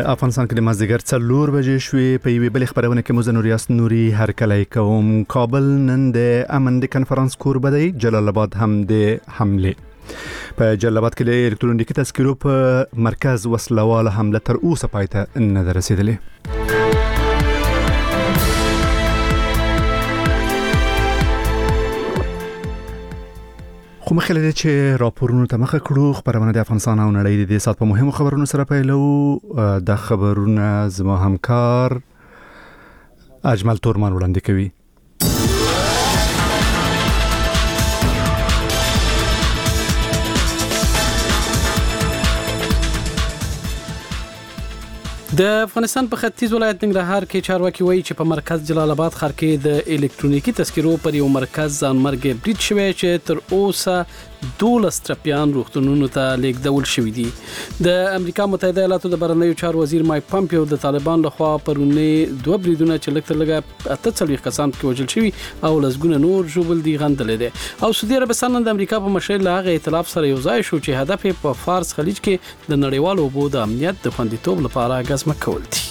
افغانستان کې د مازدیګر 4 بجې شوې. په یوې بلې خبرونه کې مو نوریاست نوري هرکلی کوم. کابل نن د امن د کنفرانس کوربه دی. جلال آباد هم د حمله. په جلال آباد کې د الکترونیکي تذکرو په مرکز وسلواله حمله تر اوسه پای ته نه ده رسیدلې. خو مخکې له دې چې راپورونو ته مخه کړو، خبرونه د افغانستان او نړۍ د سات په مهمو خبرونو سره پیلو. د خبرونه زما همکار اجمل تورمان وړاندې کوي. د افغانستان په ختیځ ولایت ننګرهار کې چارواکي وایي چې په مرکز جلال آباد ښار کې د الکترونیکي تذکرو پر یو مرکز ځانمرګ برید شوی چې تر اوسه 12 ټپیان روغتونونو ته لیږدول شوي دي. د امریکا متحده ایالاتو د بهرنیو چارو وزیر مایک پامپیو د طالبان لخوا پرونی 2 بریدونه چې لږ تر لږه 48 کسان کې وژل شوي او لسګونه نور ژوبل دي غندلې دي. او سعودي عربستان د امریکا په مشرۍ له هغه ائتلاف سره یو ځای شو چې هدف یې په فارس خلیج کې د نړیوالو اوبو د امنیت د خوندیتوب لپاره غزمه کول دي.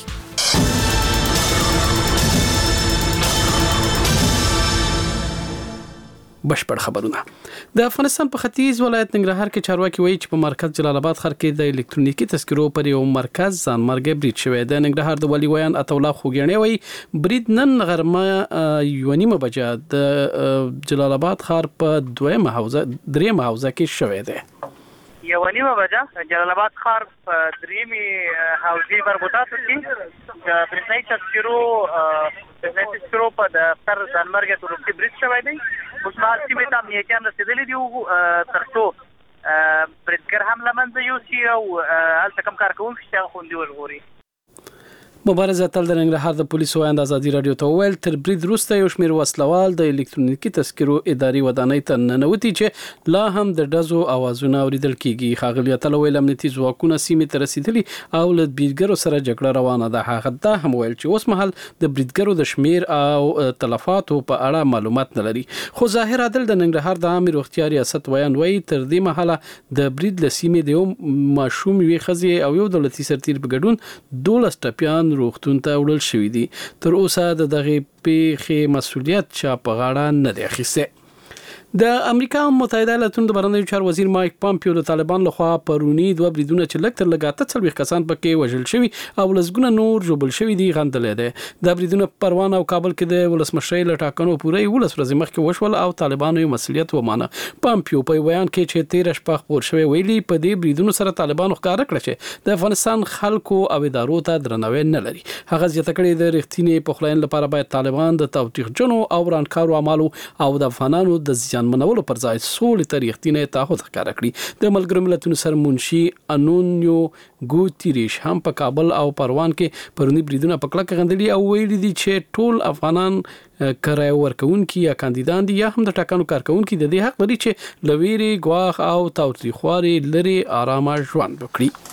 بشپړ خبرونه. د افغانستان په ختیځ ولایت ننګرهار کې چارواکي وایي چې په مرکز جلال آباد ښار کې د الکترونیکي تذکرو پر یو مرکز ځانمرګ برید شوی. د ننګرهار د والي ویان عطاالله خوګیاڼي وایي برید نن غرمه 1:30 بجې د جلال آباد ښار په 2 حوزه کې شوی دی. 1:30 بجې جلال آباد ښار په 3 حوزې مربوطات کې د برېښنایي تذکرو په دفتر ځانمرګ تورکي برید شوی دی. اوس مهال سیمې ته امنیتیان رسېدلي دي ترڅو بریدګر هم له منځه یوسي او هلته کوم کارکوونکي چې هغه خوندي وژغوري. مبارزه تل د ننګرهار د پولیسو ویاند ازادي رادیو ته وویل تر برید وروسته یو شمېر وسلوال د الکترونیکي تذکرو اداري ودانۍ ته ننوتي چې لا هم د ډزو اوازونه اوریدل کیږي. ښاغلي عطاالله ویل امنیتي ځواکونه سیمې ته رسیدلي او له بریدګرو سره جګړه روانه ده. هغه دا هم ویل چې اوس مهال د بریدګرو د شمیر او تلفاتو په اړه معلومات نه لري. خو ظاهر عادل د ننګرهار د عامه روغتیا ریاست ویان وایي تر دې مهاله د برید له سیمې د یو ماشوم یوې ښځې او یو دولتي سرتیر په ګډون 12 ټپیان روغتون ته وړل شوي دي. تر اوسه د دغه پیښې مسؤلیت چا په غاړه نه دی اخیستی. د امریکا متحده ایالاتو د بهرنیو چارو وزیر مایک پامپیو د طالبان لخوا پرونی 2 بریدونه چې لږ تر لږه 48 کسان پکې وژل شوي او لسګونه نور ژوبل شوي دي غندلې ده. د بریدونه پروان او کابل کې د ولسمشرۍ له ټاکنو پورې 11 ورځې مخکې وشول او طالبانو یې مسؤلیت ومانه. پامپیو په بیان کې چې 13 شپه خبر شوی ویلي په دې بریدونو سره طالبانو ښکاره کړ چې د افغانستان خلکو او ادارو ته درناوی نه لري. هغه زیاته کړې د رښتینې پخلاین لپاره باید طالبان د توطیغجنو او ورانکارو اعمالو او د افغانانو د منولو پر ځای سولې ته رښتینی تعهد ښکاره کړي. د ملګرو ملتونو سرمنشي انونیو ګوتریش هم په کابل او پروان کې پرونی بریدونه په کلکه غندلي او ویلي دي چې ټول افغانان کرای ورکوونکي یا کاندیدان دي یا هم د ټاکنو کارکوونکي د دې حق لري چې لویری ګواخ او تاوتریخواري لري آرامه ژوند وکړي.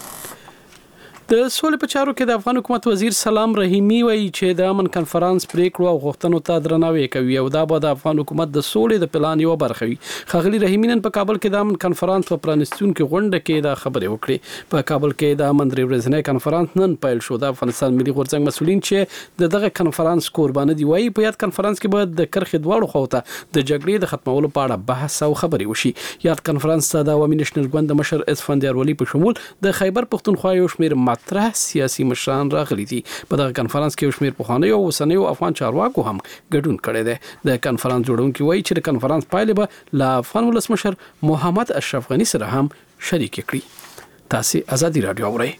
د سولې په چارو کې د افغان حکومت وزیر سلام رحیمی وایي چې د امن کنفرانس پریکړو او غوښتنو ته درناوی کوي او دا به د افغان حکومت د سولې د پلان یو برخه وي. ښاغلي رحیمی نن په کابل کې د امن کنفرانس په پرانیستونکو غونډه کې دا خبرې وکړې. په کابل کې د امن ورځنی کنفرانس نن پیل شو. د افغانستان ملي غورځنګ مسؤلین چې دغه کنفرانس قرباني دي وایي په یاد کنفرانس کې به د کرخې دواړو خواو ته د جګړې د ختمولو په اړه بحث او خبرې وشي. یاد کنفرانس ته د عوامي نېشنل ګوند د مشر اسفندیار ولی په شمول د خیبر پښتونخوا یو شمېر مطرح سیاسي مشران راغلي دي. په دغه کنفرانس کې یو شمېر پخوانیو او اوسنیو افغان چارواکو هم ګډون کړی دی. د کنفرانس جوړونکي وایي چې د کنفرانس پایلې به له افغان ولسمشر محمد اشرف غني سره هم شریک کړي. تاسو ازادي رادیو اورئ.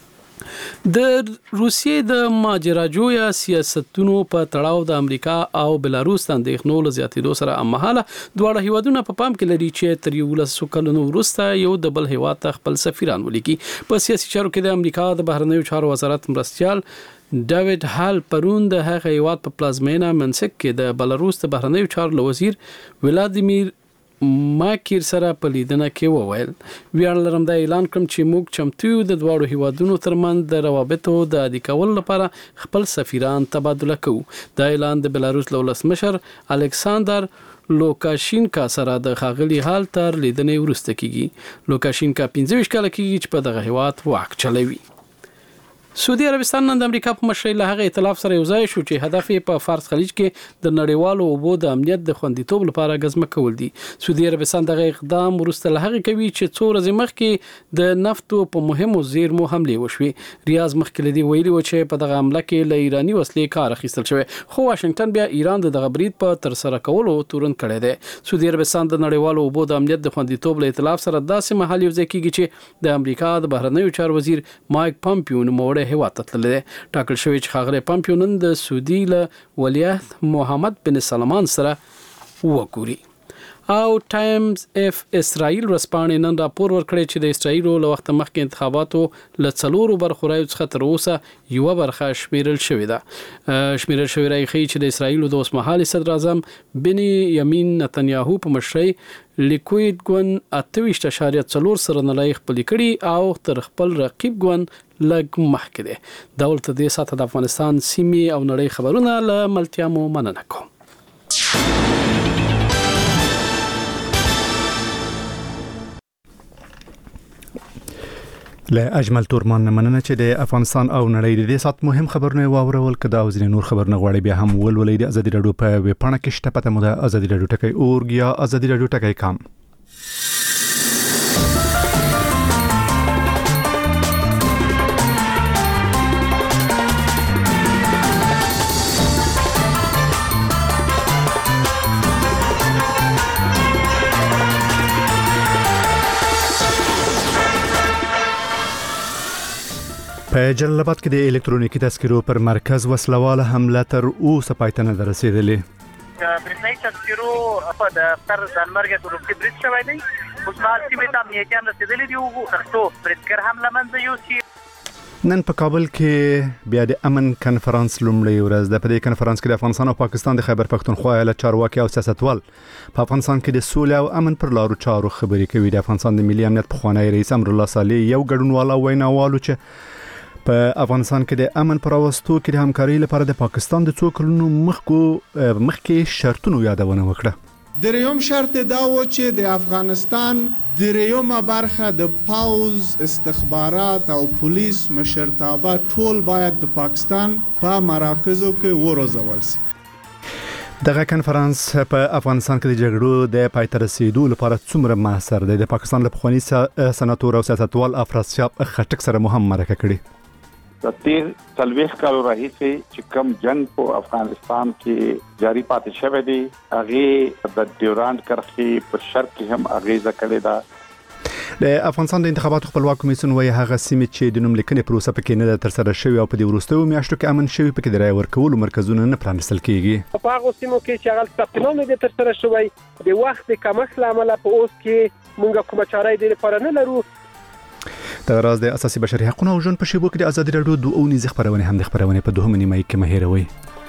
د روسیې د ماجراجویا سیاستونو په تړاو د امریکا او بلاروس د اندېښنو له زیاتېدو سره هممهاله دواړه هیوادونه په پام کې لري چې تر 11 کلونو وروسته یو د بل هیواد ته خپل سفیران ولیکي. په سیاسي چارو کې د امریکا د بهرنیو چارو وزارت مرستیال ډیوډ هال پرون د هغه هیواد په پلازمینه منسک کې د بلاروس د بهرنیو چارو وزیر ولادیمیر ماکیر سره په لیدنه کې وویل ویاړ لرم دا اعلان کوم چې موږ چمتو یو د دواړو هیوادونو ترمنځ د روابطو د عادي کولو لپاره خپل سفیران تبادله کوو. دا اعلان د بلاروس ولسمشر الکساندر لوکاشینکا سره د ښاغلي حال تر لیدنې وروسته کیږي. لوکاشینکا 15 کاله کیږي چې په دغه هیواد واک چلوي. سعودي عربستان نن د امریکا په مشرۍ له هغه ائتلاف سره یوځای شو چې هدف یې په فارس خلیج کې د نړیوالو اوبو د امنیت د خوندیتوب لپاره غزمه کول دي. سعودي عربستان دغه اقدام وروسته له هغه کوي چې څو ورځې مخکې د نفتو په مهمو زیرمو حمله وشوې. ریاض مخکې لدی ویلي و چې په دغه حمله کې له ایرانی وسلې کار اخیستل شوی، خو واشنگټن بیا ایران دغه برید په تر سره کولو تورن کړی دی. سعودي عربستان د نړیوالو اوبو د امنیت د خوندیتوب له ائتلاف سره داسې مهال یوځای کیږي چې د امریکا د بهرنیو چارو وزیر مایک پامپیو نوموړی هیواد ته تللی دی. ټاکل شوی چې ښاغلی پامپیو نن د سعودي له ولیعهد محمد بن سلمان سره وګوري. او ټایمز اف اسرائیل ورځپاڼې نن راپور ورکړی چې د اسرائیل له وخت مخکې انتخاباتو له 4 برخو رایو څخه تر اوسه یو برخه شمیرل شوې ده. شمیرل شوی رای ښیي چې د اسرائیل د اوسمهالي صدر اعظم بنیامین نتنیاهو په مشرۍ لیکوید ګوند 28.4 سرنلای خپل کړي او تر خپل رقیب ګوند لږ مخکې دی. دولت دې ساته د افغانستان سیمې او نړۍ خبرونه له ملتیامو مننه کوم. له اجمل تورمان مننه چې د افغانستان او نړۍ د دې سات مهم خبرونه واورول. کدا او ځینې نور خبرونه غواړي بیا هم ولولئ د ازادي رادیو په ویب پاڼه کې شته. پته مو د ازادي رادیو ټکی اورګ یا ازادي رادیو ټکی کام. په جلال آباد کې د الکترونیکي تذکرو پر مرکز وسلواله حمله تر اوسه پای ته نه رسیدلې. برېښنایي تذکرو په دفتر ځانمرګه تورکي برید شوی دی. اوس مهال سیمې ته امنیتي هم رسېدلي دي ترڅو بریدګر هم له منځه یوسي. نن په کابل کې بیا د امن کنفرانس لومړی ورځ ده. په دې کنفرانس کې د افغانستان او پاکستان د خیبر پښتونخوا ایالت چارواکي او سیاستوال په افغانستان کې د سولې او امن پر لارو چارو خبرې کوي. د افغانستان د ملي امنیت پخوانی رئیس امرالله صالح یو ګډونوال او ویناوالو چې په افغانستان کې د امن پر راوستو کې د همکارۍ لپاره د پاکستان د څو کلونو مخکې شرطونو یادونه وکړه. دریم شرط دا و چې د افغانستان دریمه برخه د پاوز استخبارات او پولیس مشرتابه ټول باید د پاکستان په مراکزو کې وروزول شي. دغه کنفرانس په افغانستان کې د جګړو د پای ته رسیدو لپاره څومره موثر دی؟ د پاکستان له پخواني سناتور او سیاستوال افراسیاب خټک سره هم مرکه کړې. د تیر 40 کالو راهیسې چې کوم جنگ په افغانستان کې جاری پاتې شوی دی هغه د ډیورانډ کرښې په شرق کې هم اغیزه کړې ده. د افغانستان د انتخاباتو خپلواک کمیسیون وايي هغه سیمې چې د نوم لیکنې پروسه پکې نه تر سره شوی او په دې وروستیو میاشتو کې امن شوی پکې د رای ورکولو مرکزونه نه پرانیستل کیږي. په هغه سیمو کې چې هغه ثبت نه تر سره شوی د وخت کمښت لامل په اوس کې موږ کوم چارې د لپاره نه لرو. د راز د اساسي بشري حقوقو او ژوند په شیبو کې د ازادي رادیو د اونیزه خبرونه هم د خبرونه په دوه نیمه کې مهیروي.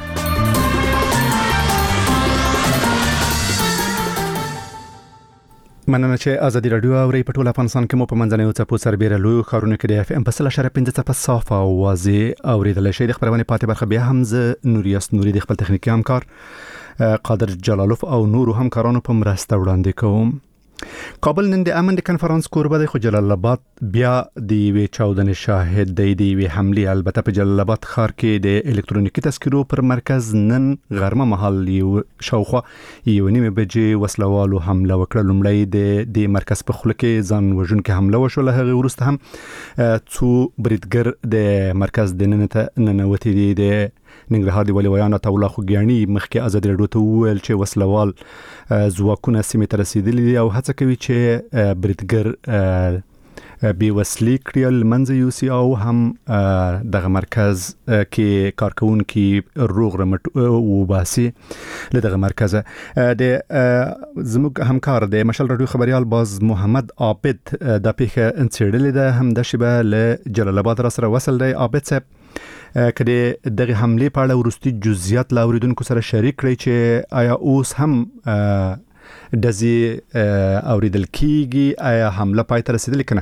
مننه چې ازادي رادیو اوري په ټول افغانستان کې مو په منځنیو څپو سربېره لوی خارونه کې د اف ام په 0.5 په صافه او واضح اوریدل شي. د خبرونه پاتې برخه بیا هم ز نوریاس نوري د خپل تخنیکی همکار قادر جلالوف او نورو همکارانو په مرسته وړاندې کوم. کابل نن د امن د کنفرانس کوربه دی، خو جلال آباد بیا د وی چاودنې شاهد دی. د وی حمله البته په جلال آباد ښار کې د الکترونیکي تذکرو پر مرکز نن غرمه مهال یو شاوخوا یو نیمه بجې وسلوالو حمله وکړه. لومړی د مرکز په خوله کې ځان وژونکې حمله وشوه، هغه وروسته هم څو بریدګر د مرکز د ننوتي دي. د ننګرهار دی ولی ویان عطا الله خوګیانی مخکې ازادي رادیو ته وویل چې وسلوال ځواکونه سیمې ته رسیدلي دي او هڅه کوي چې بریدګر بې وسلې کړي لمنځه یوسي او هم دغه مرکز کې کارکونکي روغ رمټ وباسي. له دغه مرکزه د زموږ همکار د مشال رادیو خبريال باز محمد عابد د پیښه انڅېړلې ده، هم د شبه له جلال آباد را سره وصل دی. عابد صاحب کله دغه حمله په اړه ورستي جزئیات لا اوریدونکو سره شریک کړئ چې آیا اوس هم دزي اوریدل کیږي، آیا حمله پای ته رسیدلې کنه؟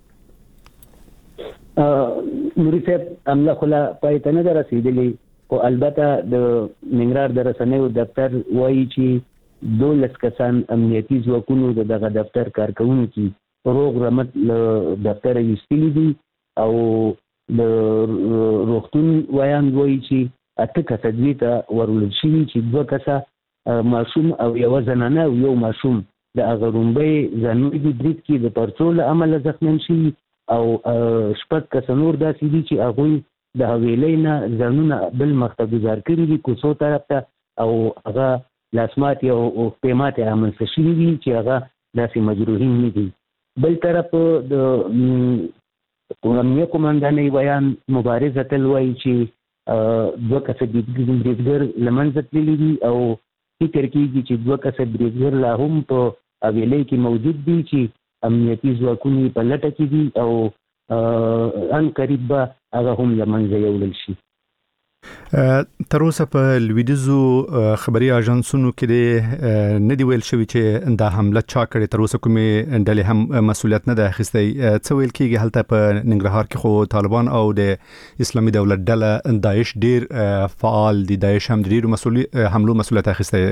نوري صاحب حمله خلا پای ته نه رسیدلې، او البته د ننګرهار د رسنیو دفتر وایي چې 12 کسان امنیتي ځواکونو دغه دفتر کارکونکي روغ رمټ دفتر یستلی دي او د روغتون ویان وایي چې 8 کسه ته ورول شي چې 2 کسه ماشوم او یو زنانه او یو ماشوم د اغرومبي ځانوي برید کې د پرڅول عمل زخمین شي او شپږ کسه نور داسې دي چې هغه د حویلینا ځانونه بل مخته گزار کړی دي کوڅو طرف ته او هغه لاسمات او پیمات عمل شي دي چې هغه داسې مجروحین نه دي. بل طرف د امنیه قومندانۍ بیان مبارزه تل وایي چې 2 کسه بریدګر لمنځه تللي دي او فکر کېږي چې 2 کسه بریدګر لا هم په حویلی کې موجود دي چې امنیتي ځواکونه په لټه کې دي او ان قریب به هغه هم لمنځه یوړل شي. تر اوسه په لویدیزو خبري اژانسونو کې نه دی ویل شوی چې دا حمله چا کړې. تر اوسه کومې ډلې هم مسؤلیت نه ده اخیستی. څه ویل کېږي هلته په ننګرهار کې خو طالبان او د اسلامي دولت ډله داعش ډیر فعال دي. داعش هم ډیر حملو مسؤلیت اخیستی.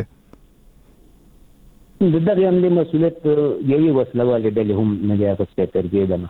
د دغه حملې مسؤلیت یوې وسلوالې ډلې هم نه دی اخیستی تر دې دمه.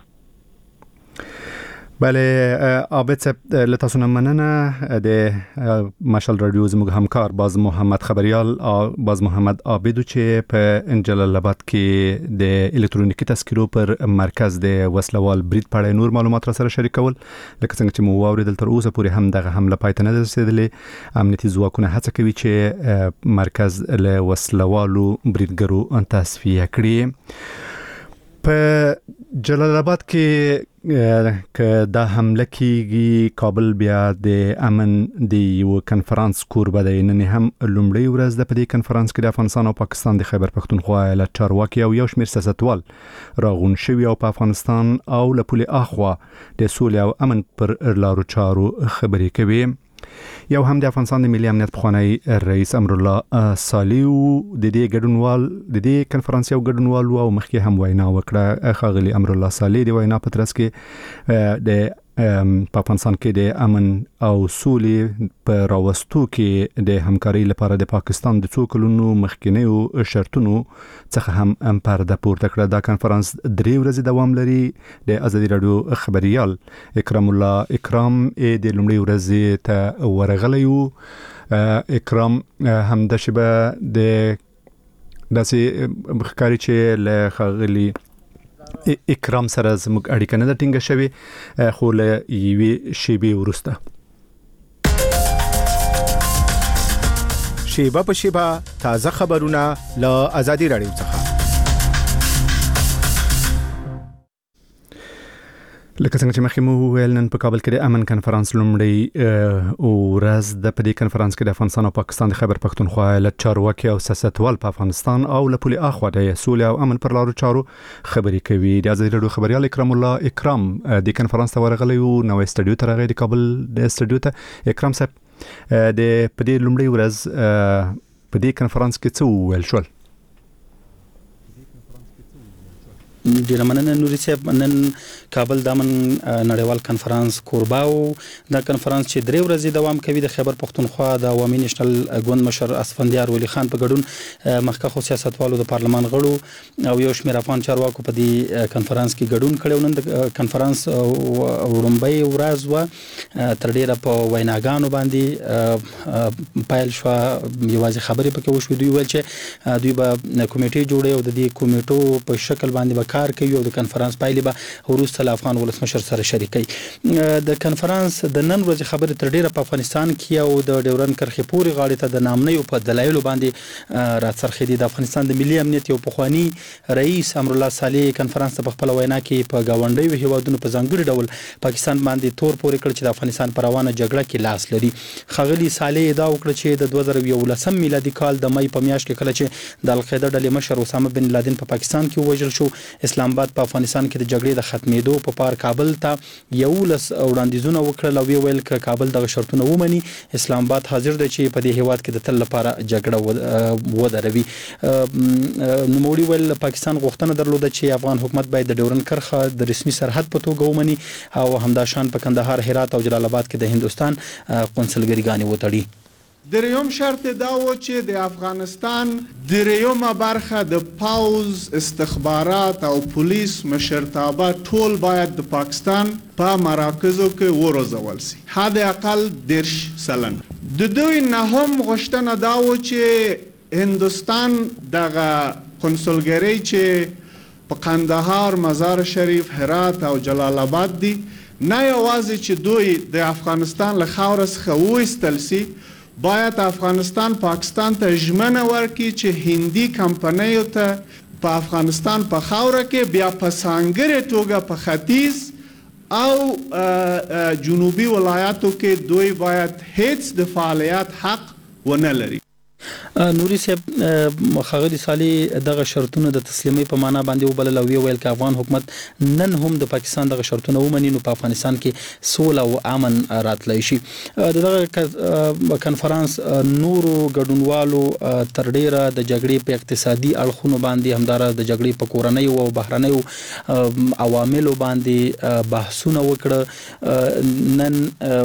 بله عابد صاحب له تاسو نه مننه. د مشال رادیو زموږ همکار باز محمد خبریال او باز محمد عابد چې په جلال آباد کې د الکترونیکي تذکرو پر مرکز د وسلوال برید په اړه نور معلومات را سره شریکول. لکه څنګه چې مو واوریدل تر اوسه پورې هم دغه حمله پای ته نه ده رسیدلې. امنیتي ځواکونه هڅه کوي چې مرکز له وسلوالو بریدګرو تصفیه کړي. په جلال آباد کې که دا حمله کېږي کابل بیا د امن د یو کنفرانس کوربه دی. نن هم لومړی ورځ ده په دې کنفرانس کې د افغانستان او پاکستان د خیبر پښتونخوا ایالت چارواکي او یو شمېر سیاستوال راغون شوي او په افغانستان او له پولې اخوا د سولې او امن پر لارو چارو خبرې کوي. یو هم د افغانستان د ملي امنیت پخوانی رئیس امرالله صالح د دې ګډونوال د دې کنفرانس یو ګډونوال او مخکې هم وینا وکړه. ښاغلي امرالله صالح د وینا په ترڅ کې د په افغانستان کې د امن او سولې په راوستو کې د همکاري لپاره د پاکستان د څو کلونو مخکینیو شرطونو څخه هم پرده پورته کړه. دا کنفرانس 3 ورځې دوام لري. د ازادي رادیو خبريال اکرام الله اکرام د لومړۍ ورځې ته ورغلی. اکرام هم د شبه د داسې مخکاري چې له خاغلی اکرام سره زموږ اړیکه نه ټینګه شوی خو له یوې شیبې وروسته شیبه په شیبه تازه خبرونه له ازادي رادیو څخه. لکه څنګه چې مخکې مو ویل نن په کابل کې د امن کنفرانس لومړی ورځ د په دې کنفرانس کې د افغانستان او پاکستان د خیبر پښتونخوا ایالت چارواکي او سیاستوال په افغانستان او له پولې اخوا د سولې او امن پر لارو چارو خبرې کوي. د ازادي رادیو خبريال اکرام الله اکرام د کنفرانس ته ورغلی او نوې استډیو ته راغی د کابل د استډیو ته. اکرام صاحب د په دې لومړی ورځ په دې کنفرانس کې څه ویل شول؟ ډیر مننه نوري صاحب. نن کابل د امن نړیوال کنفرانس کوربه او دا کنفرانس چې 3 ورځې دوام کوي د خیبر پښتونخوا د عوامي نېشنل ګوند مشر اسفندیار ولی خان په ګډون مخکخو سیاستوالو د پارلمان غړو او یو شمېر افغان چارواکو په دې کنفرانس کې ګډون کړي. نن د کنفرانس ورومبۍ ورځ و تر ډیره په ویناګانو باندې پایل شو. یوازې خبرې پکې وشوې. دوی ویل چې دوی به کمیټې جوړي او د دې کمیټو په شکل باندې کار کوي او د کنفرانس پایلې به وروسته له افغان ولسمشر سره شریکي. د کنفرانس د نن ورځې خبرې تر ډیره په افغانستان کې او د ډیورن کرښې پورې غاړې ته د نامنۍ په دلایلو باندې راڅرخېدي. د افغانستان د ملي امنیت یو پخوانی رئیس امرالله صالح کنفرانس ته په خپل وینا کې په گاونډیو هیوادونو په ځانګړي ډول پاکستان باندې تور پورې کړ چې د افغانستان پر روانه جګړه کې لاس لري. خاغلی صالح دا وکړه چې د 2011 میلادي کال د مې په میاشت کې کله چې د القاعده ډلې مشر اسامه بن لادن په پاکستان کې وژل شو، اسلام آباد په افغانستان کې د جګړې د ختمېدو په پار کابل ته یو لس وړاندیزونه وکړل او ویل ک کابل دغه شرطونه ومني. اسلام آباد حاضر دی چې په دې هیواد کې د تل لپاره جګړه ودروي. نوموړي ول پاکستان غوښتنه درلوده چې افغان حکومت باید د ډیورن کرښه د رسمي سرحد په توګه ومني او همداشان په کندهار، هرات او جلال آباد کې د هندستان قونسلګریګانې وتړي. دریم شرط دا و چې د افغانستان دریمه برخه د پوز استخبارات او پولیس مشرتابه ټول باید د پاکستان په مراکزو کې وروزول شي، حد اقل 10%. د دوی نه هم غوښتنه دا و چې هندوستان دغه کنسولګری چې په قندهار، مزار شریف، هرات او جلال آباد دي، نه یوازې چې دوی د افغانستان له خاورې څخه وایستل سي، باید افغانستان پاکستان ته ژمنه ورکړي چې هندي کمپنیو ته په افغانستان په خاوره کې بیا په ځانګړې توګه په ختیځ او جنوبي ولایاتو کې دوی باید هیڅ د فعالیت حق ونه لري. نوري صاحب مخاغلی سالي دغه شرطونه د تسلیمي په معنا باندې وبلل او ویل ک افغان حکومت نن هم د پاکستان دغه شرطونه ومني نو په افغانستان کې سوله او امن راتلای شي. دغه کنفرانس نورو ګډونوالو تر ډیره د جګړې په اقتصادي اړخونو باندې همدار د جګړې په کورنۍ او بهرنۍ عواملو باندې بحثونه وکړه. نن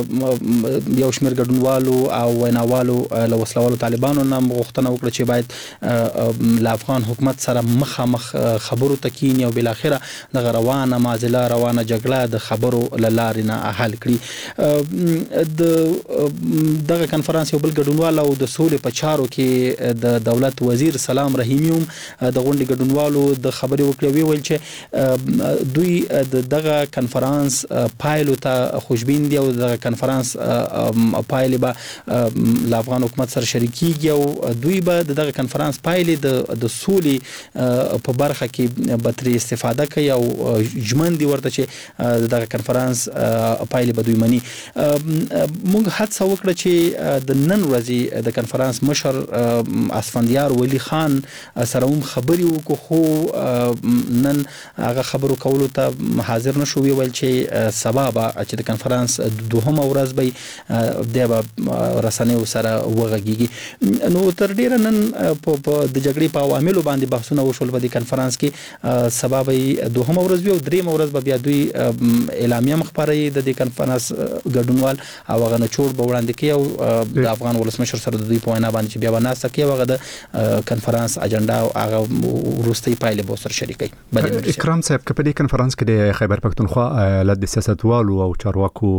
یو شمېر ګډونوالو او ویناوالو له وسلوالو طالبانو نام غوښتنه وکړه چې باید له افغان حکومت سره مخامخ خبرو تکین او بل اخره د روانه معضله روانه جګړه د خبرو لارې نه حل کړي. دغه کنفرانس یو بل ګډونوال او د سولې په چارو کې د دولت وزیر سلام رحیمی هم د غونډې ګډونوالو د خبرې وکړې ویل چې دوی دغه کنفرانس پایلو ته خوشبین دي او دغه کنفرانس پایلې به له افغان حکومت سره شریکيږي او دوی به دغه کنفرانس پایلې د سولې په برخه کې به ترې استفاده کوي او ژمن دي ورته چې دغه کنفرانس پایلې به دوی مني. موږ هڅه وکړه چې د نن ورځې د کنفرانس مشر اسفندیار ولی خان سره هم خبري وکړو، خو نن هغه خبرو کولو ته حاضر نشو. ویل چې سبا به چې د کنفرانس دوهمه ورځ به د رسنیو سره وغږیږي. نو تر ډیره نن په د جګړې په عواملو باندې بحثونه وشول په دې کنفرانس کې. سبا به دوهمه ورځ وي او دریمه ورځ به بیا دوی اعلامیه مخبري د دې کنفرانس ګډونوال او هغه نچوړ به وړاندې کوي او د افغان ولسمشر سره د دوی په وینا باندې چې بیا وناسه کوي هغه د کنفرانس اجنډا او هغه وروستي پایلې به سره شریکي. اکرام صاحب په دې کنفرانس کې د خیبر پښتونخوا له سیاستوالو او چارواکو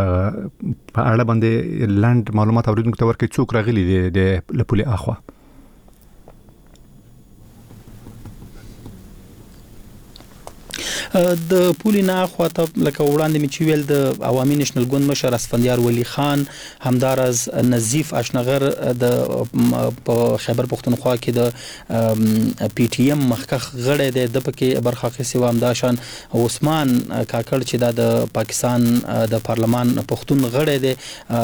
په اړه باندې لاند معلومات اوریدونکو ته ورکړي څوک راغلي دي د لپولي اخوا. د پولی نه اخوا ته لکه وړاندې می چې ویل د عوامي نېشنل ګوند مشر اسفندیار ولی خان، همدارز نظیف اشنغر د په خیبر پښتونخوا کې د پی ټی ایم مخکخ غړی دی، د پکې برخه اخیستې و. همداشان عثمان کاکړ چې د پاکستان د پارلمان پښتون غړی دی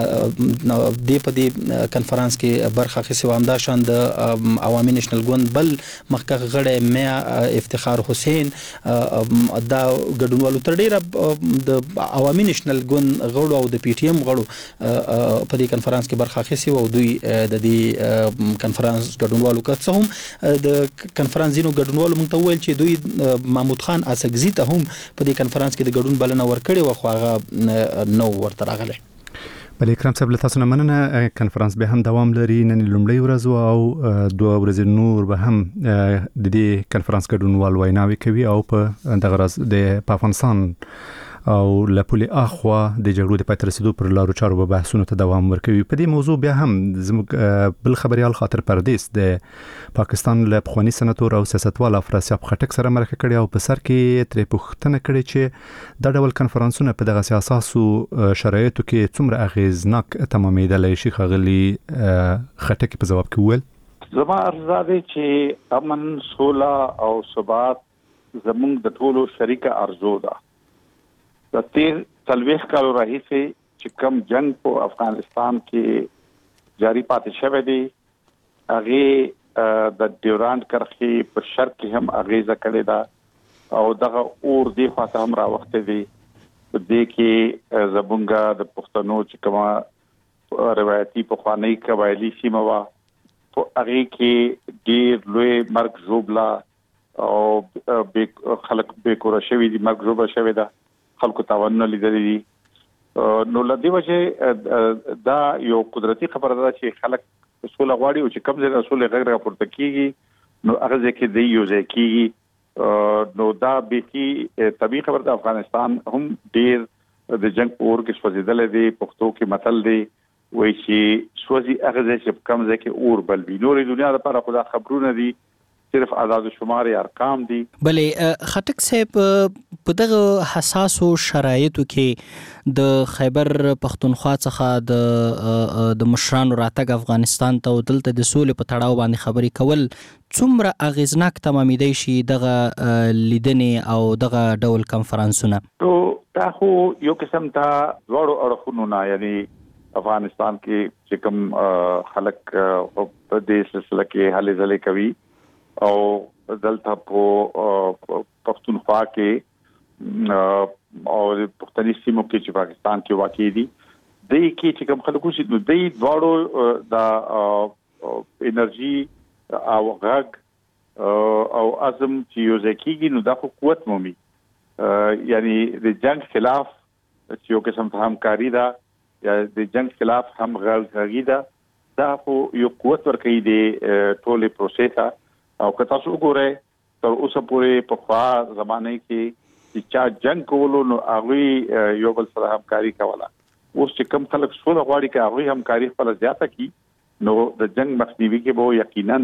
د په دې کنفرانس کې برخه اخیستې و. همداشان د عوامي نېشنل ګوند بل مخکخ غړی میا افتخار حسین دا ګډونوالو تر ډیره د عوامي نېشنل ګوند غړو او د پی ټی ایم غړو په دې کنفرانس کې برخه اخیستې او دوی د دې کنفرانس ګډونوالو کڅ هم د کنفرانس زینو ګډونوالو مونږ ته ویل چې دوی محمود خان اسګزی ته هم په دې کنفرانس کې د ګډون بلنه ورکړې و خو هغه نو ورته راغلی. بل اکرام صاحب له تاسو نه مننه. کنفرانس به هم دوام لري، نن لومړی ورځ او دوه ورځې نور به هم د دې کنفرانس ګډونوال ویناوي کوي او په دغه ورځ د افغانستان او لپولي اخوا د جګړو د پاتې رسیدو پر لارو چارو به بحثونو ته دوام ورکوي. په دې موضوع بیا هم زموږ بل خبريال خاطر پردیس د پاکستان له پخوانی سناتور او سیاستوال افراسیاب خټک سره مرکه کړې او په سر کې ترې پوښتنه کړې چې د ډول کنفرانسونه په دغه سیاساسو شرایطو کې څومره اغیزناک تمامېدلی شي. خغلی خټک په جواب کې وویل زما ارزه دی چې امن، سوله او ثبات زموږ د ټولو شریکه ارزو ده. د تیر 40 کالو راهیسې چې کوم جنگ په افغانستان کې جاری پاتې شوی دی هغه د ډیورانډ کرښې په شرق کې هم اغیزه کړې ده او دغه اور دی خاصه هم راوخته دی. په دې کې زبونګه د پښتنو چې کومه روایتي پخوانی قبایلی سیمه وا په هغه کې ډیر لوی مرګ ژوبلا او خلک به کور شوی دي، مرګ ژوبلا شوی ده، خلکو تاوان لیدلې دي. نو لدی وجه دا یو قدرتي خبره ده چې خلک سوله غواړي او چې کوم ځای سوله غیر راپورته کیږي نو هغه ځکه دی یو ځای کیږي نو دا به طبيعي خبره ده. افغانستان هم ډیر د جنگ اور کې سوځیدل دي. پښتو کې متل دی وایي چې سوځي هغه ځای چې کوم ځای کې اور بل وي. نور دنیا لپاره خدا خبرونه دي صرف اعداد و شمار ارقام دي. بلې خټک صاحب په دغه حساسو شرایطو کې د خیبر پختونخوا څخه د مشرانو راتګ افغانستان ته دلته د سولې په تړاو باندې خبرې کول څومره اغیزناک تمامیدای شي دغه لیدنې او دغه ډول کنفرانسونه؟ تو دا خو یو قسم ته ډوړو اړخونو نه یعنی افغانستان کې چې کوم خلک په دې سلسله کې هلې ځلې کوي او دلته په پښتونخوا کې او پښتني سیمو کې چې پاکستان کې واقع دي د کې چې کوم خلکو چې د دواړو د انرژي او غږ او عزم چې یو ځکیږي نو دا خو قوت مومي. یعنی د جنگ خلاف چې یو قسم ته همکاري ده یا د جنگ خلاف هم غږی ده دا خو یو قوت ورکوي د ټولې پروسې ته. او که تاسو وګورئ تر اوسه پورې په خوا زمانه کې چې چا جنگ کولو نو هغه یو بل سره همکاري کوله. اوس چې کم خلک سوله غواړي چې هغه همکاري خپل زیاته کړي نو د جنگ مخنیوي کې به یقینا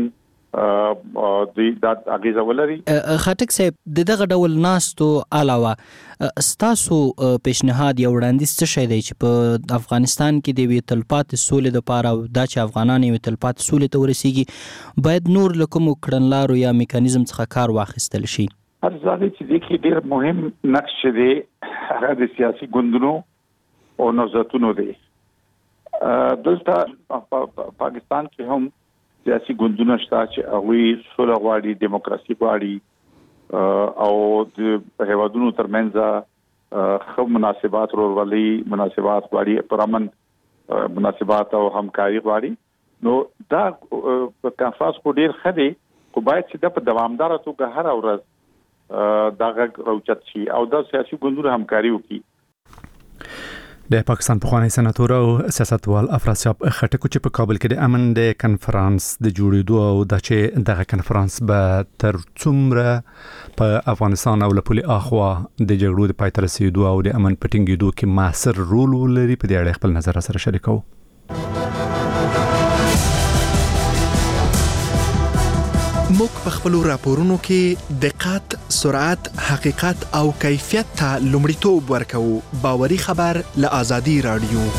د اغیزه ولري. خټک صاحب د دغه ډول ناستو علاوه ستاسو پیشنهاد یو وړاندیز څه شي دی چې په افغانستان کې د وی تلپات سولې لپاره دا چې افغانان یو تلپات سولې ته ورسیږي باید نور لکم کړنلارو یا میکانیزم څخه کار واخیستل شي؟ هر ځای چې د کې ډېر مهم نقش دی هغه د سیاسي ګوندونو او نوزتونو دی. دلته پاکستان کې هم سیاسي ګوندونه شته چې هغه سوله غواړي دیموکراسي غواړي او د هیوادونو ترمنځ خو مناسبات ورولي مناسبات غواړي پرامن مناسبات او همکاري غواړي. نو دا کنفرانس کو ډیر خدي خو باید چې د دوامدار توګه هر ورځ دا غږ راوچت شي او د سیاسي ګوندونو همکاري وکړي. د پاکستان پخوانی سناتور او سیاستوال افراسیاب خټک چې په کابل کې د امن د کنفرانس د جوړېدو او د چې دغه کنفرانس به تر څومره په افغانستان او له پولې اخوا د جګړو د پای ته رسیدو او د امن پټینګېدو کې موثر رول ولري په دې اړه خپل نظر سره شریکو. موږ په خپل راپورونو کې دقت، سرعت، حقیقت او کیفیت ته لومړیتوب ورکوو. باوري خبر له آزادي رادیو.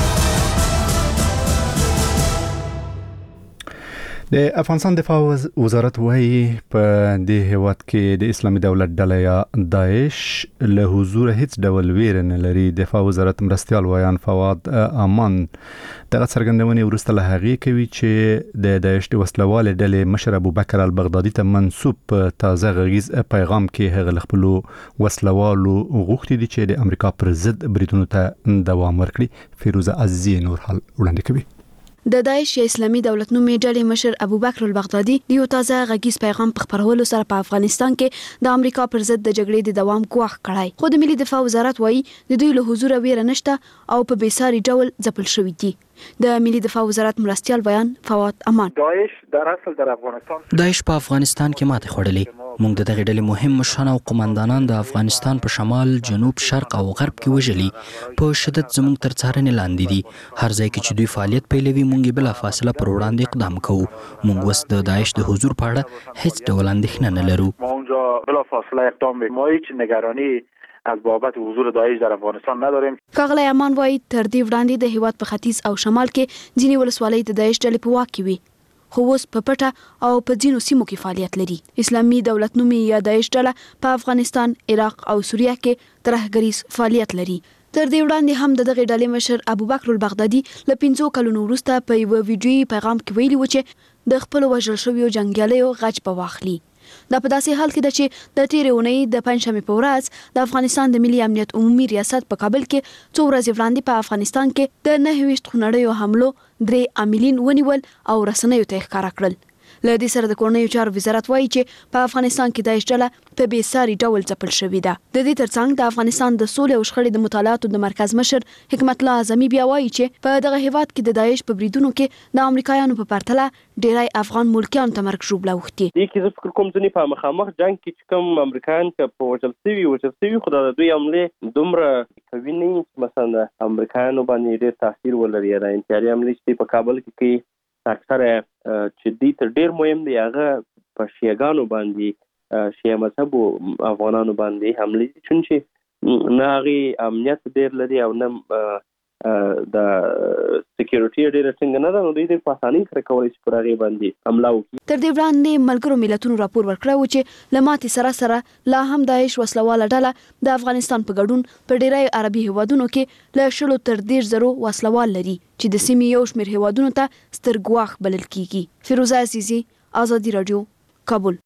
د افغانستان دفاع وزارت وايي په دې هیواد کې د اسلامي دولت ډله یا داعش له حضور هیڅ ډول ویره نه لري. دفاع وزارت مرستيال ویان فواد امان دغه څرګندونې وروسته له هغې کوي چې د داعش د وسلوال ډلې مشر ابوبکر البغدادي ته منسوب تازه غږیز پیغام کې هغه خپل وسلوالو غوښتي دي چې د امریکا پر ضد بریدونو ته دوام ورکړي. فیروزه عزیزی نور حال وړاندې کوي. د داعش یا اسلامي دولت نومې ډلې مشر ابوبکر البغدادي د یو تازه غږیز پیغام په خبرولو سره په افغانستان کې د امریکا پر ضد د جګړې د دوام ګواښ کړی. خو د ملي دفاع وزارت وایي د دوی له حضور ویره نشته او په بیساري ډول ځپل شوی دي. د ملي دفاع وزارت مرستيال بیان فواد امان داعش در اصل در افغانستان په افغانستان کې ماته خوړلې. موږ د دغه ډلې مهم مشران او قوماندانان د افغانستان په شمال، جنوب، شرق او غرب کې وژلي. په شدت زموږ تر څارنې لاندې دي. هر ځای کې چې دوی فعالیت پیلوي موږ بلا فاصله پر وړاندې اقدام کوو. موږ اوس د داعش د حضور په اړه هیڅ ډول اندېښنه نه لرو. ما اونجا بلا فاصله اقدام می‌کنیم. ما هیچ نگرانی از بابت حضور داعش در افغانستان نداریم. کاغلی امان وایي تر دې وړاندې د هیواد په ختیځ او شمال کې ځینې ولسوالۍ د داعش ډلې په واک کې وي خو اوس په پټه او په ځینو سیمو کې فعالیت لري. اسلامي دولت نومې یا داعش ډله په افغانستان، عراق او سوریه کې ترهګریز فعالیت لري. تر دې وړاندې هم د دغه ډلې مشر ابوبکر البغدادي له 5 کلونو وروسته په یو ویډیویي پیغام کې ویلي و چې د خپل وژل شویو جنګیالیو غچ به واخلي. دا په داسې حال کې ده چې د تیرې اونۍ د پنځشنبې په ورځ د افغانستان د ملي امنیت عمومي ریاست په کابل کې څو ورځې وړاندې په افغانستان کې د 29 خونړیو حملو 3 عاملین ونیول او رسنیو ته ښکاره کړل. له دې سره د کورنیو چارو وزارت وایي چې په افغانستان کې داعش ډله په بېساري ډول ځپل شوې ده. د دې ترڅنګ د افغانستان د سولې او شخړې د مطالعاتو د مرکز مشر حکمت الله اعظمي بیا وایي چې په دغه هیواد کې د داعش په بریدونو کې د امریکایانو په پرتله ډیری افغان ملکیانو ته مرګ ژوبله اوښتي. دې کې زه فکر کوم ځینې په مخامخ جنګ کې چې کوم امریکایان په وژل شوي خو د دوی حملې دومره قوي نه وي چې مثلا امریکایانو باندې ډېر تاثیر ولري. دا انتحاري حملې چې په کابل کې کوي اکثره چې دې تر ډېر مهم دی هغه په شیعهګانو باندې شیعه مذهبو افغانانو باندې حملې دي چې نه هغې امنیت ډېر لري او نه د سکیورټي ډېره ټینګه نه ده، نو دوی ډېر په اسانۍ سره کولی شي پر هغې باندې حمله وکړي. تر دې وړاندې ملګرو ملتونو راپور ورکړی و چې له ماتې سره لا هم داعش وسلواله ډله د افغانستان په ګډون په ډېری عربي هیوادونو کې له 100 تر 100 وسلوال لري چې د سیمې یو شمېر هیوادونو ته ستر ګواښ بلل کیږي. فیروزه عزیزي، آزادي رادیو، کابل.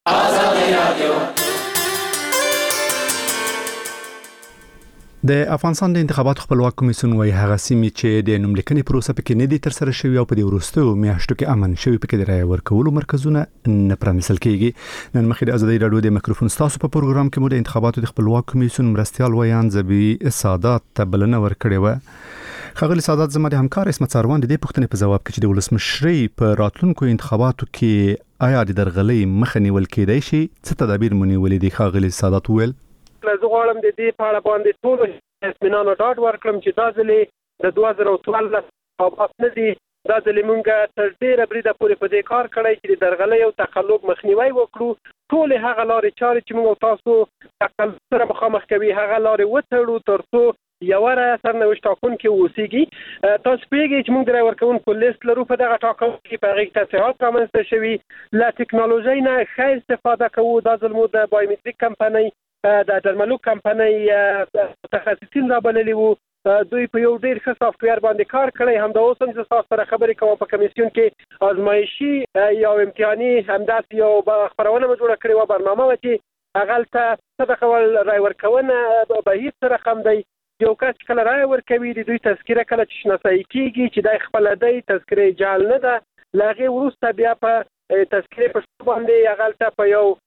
د افغانستان د انتخاباتو خپلواک کمیسیون وايي هغه سیمې چې د نوملیکنې پروسه پکې نه دي ترسره شوې او په دې وروستیو میاشتو کې امن شوي پکې د رایې ورکولو مرکزونه نه پرانیستل کېږي. نن مخکې د آزادي رادیو د میکروفون ستاسو په پروګرام کې مو د انتخاباتو د خپلواک کمیسیون مرستیال ویان زبی سادات ته بلنه ورکړې و. ښاغلي سادات زما د همکار اسمت ساروان د دې پوښتنې په ځواب کې چې د ولسمشرۍ په راتلونکو انتخاباتو کې آیا د درغلۍ مخه نیول کېدای شي څه تدابیر مو نیولې دي؟ ښاغلي سادات وویل زه غواړم د دې په اړه باندې ټولو اطمینان او ډاډ ورکړم چې دا ځلې د 2014 انتخابات نه دي. دا ځلې موږ تر ډېره بریده پورې په دې کار کړی چې د درغلۍ او تقلب مخنیوی وکړو. ټولې هغه لارې چارې چې موږ تاسو تقلب سره مخامخ کوي هغه لارې وتړو تر څو یوه رایه سرنوشت ټاکونکي واوسیږي. تاسو پوهېږئ چې موږ د رایې ورکوونکو لیست لرو په دغه ټاکنو کې په هغې کې تصحیحات رامنځته شوي. له ټکنالوژۍ نه ښه استفاده کوو. دا ځل مو د بایومټریک کمپنۍ د درملو کمپنۍ متخصصین رابللي وو. دوی په یو ډېر ښه سافټویر باندې کار کړی. همدا اوس هم زه تاسو سره خبرې کوم په کمیسیون کې ازمایشي یو امتحاني همداسې یو خپرونه مو جوړه کړې وه، برنامه وه چې هغلته څه ډول رایې ورکونه بهیر سره خم دی. یو کس کله رایه ورکوي د دوی تذکره کله چې شناسایي کېږي چې دا خپله دی تذکرې جعل نه ده. له هغې وروسته بیا په تذکرې پښتو باندې هغلته په یو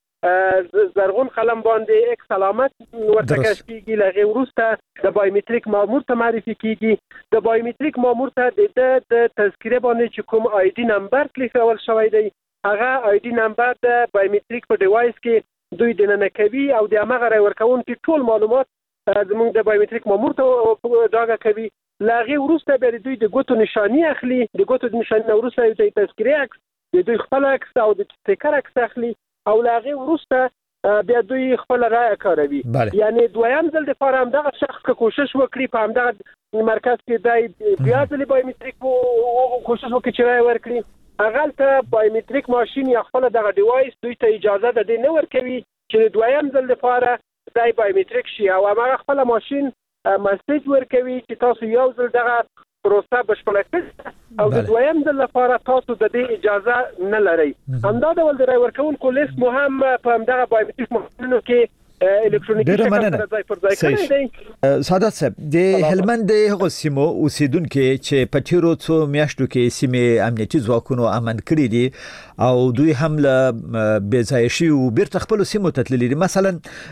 زرغون قلم باندې ایک علامت ورته کشف کیږي. له هغې وروسته د بایومټریک مامور ته معرفي کیږي. د بایومټریک مامور ته د تذکرې باندې چې کوم آی ډي نمبر کلیکول شوی دی هغه آی ډي نمبر د بایومټریک په ډیوایس کې دوی دننه کوي او د همغه رایې ورکوونکي ټول معلومات زموږ د بایومټریک مامور ته ډاګه کوي. له هغې وروسته بیا دوی د ګوتو نشاني اخلي. د ګوتو د نشاني نه وروسته د تذکرې عکس، د دوی خپل عکس او د سټیکر عکس اخلي او له هغې وروسته بیا دوی خپل رایه کاروي. یعنې دویم ځل دپاره همدغه شخص که کوشش وکړي په همدغه مرکز کې دی بیا ځلې بایومټریک کوشش وکړي چې رایه ورکړي، هغلته بایومټریک ماشین یا خپله دغه ډیوایس دوی ته اجازه د دې نه ورکوي چې د دویم ځل دپاره دای بایومټریک شي او هغه خپل ماشین مسیج ورکوي چې تاسو یو ځل دغه پروسه بشپړه کړئ او د دویم ځل لپاره تاسو د دې اجازه نه لرئ. همدا ډول د رایې ورکوونکو لیست مو هم په همدغه بایومټریک ماشینونو کې الکترونیکي شکل سره ځای پر ځای کړی دی. سادات صاحب، د هلمند د هغو سیمو اوسیدونکي چې په تیرو څو میاشتو کې سیمې امنیتي ځواکونو امن کړي دي او دوی هم له بې ځایه شوي بیرته خپلو سیمو ته تللي دي. مثلا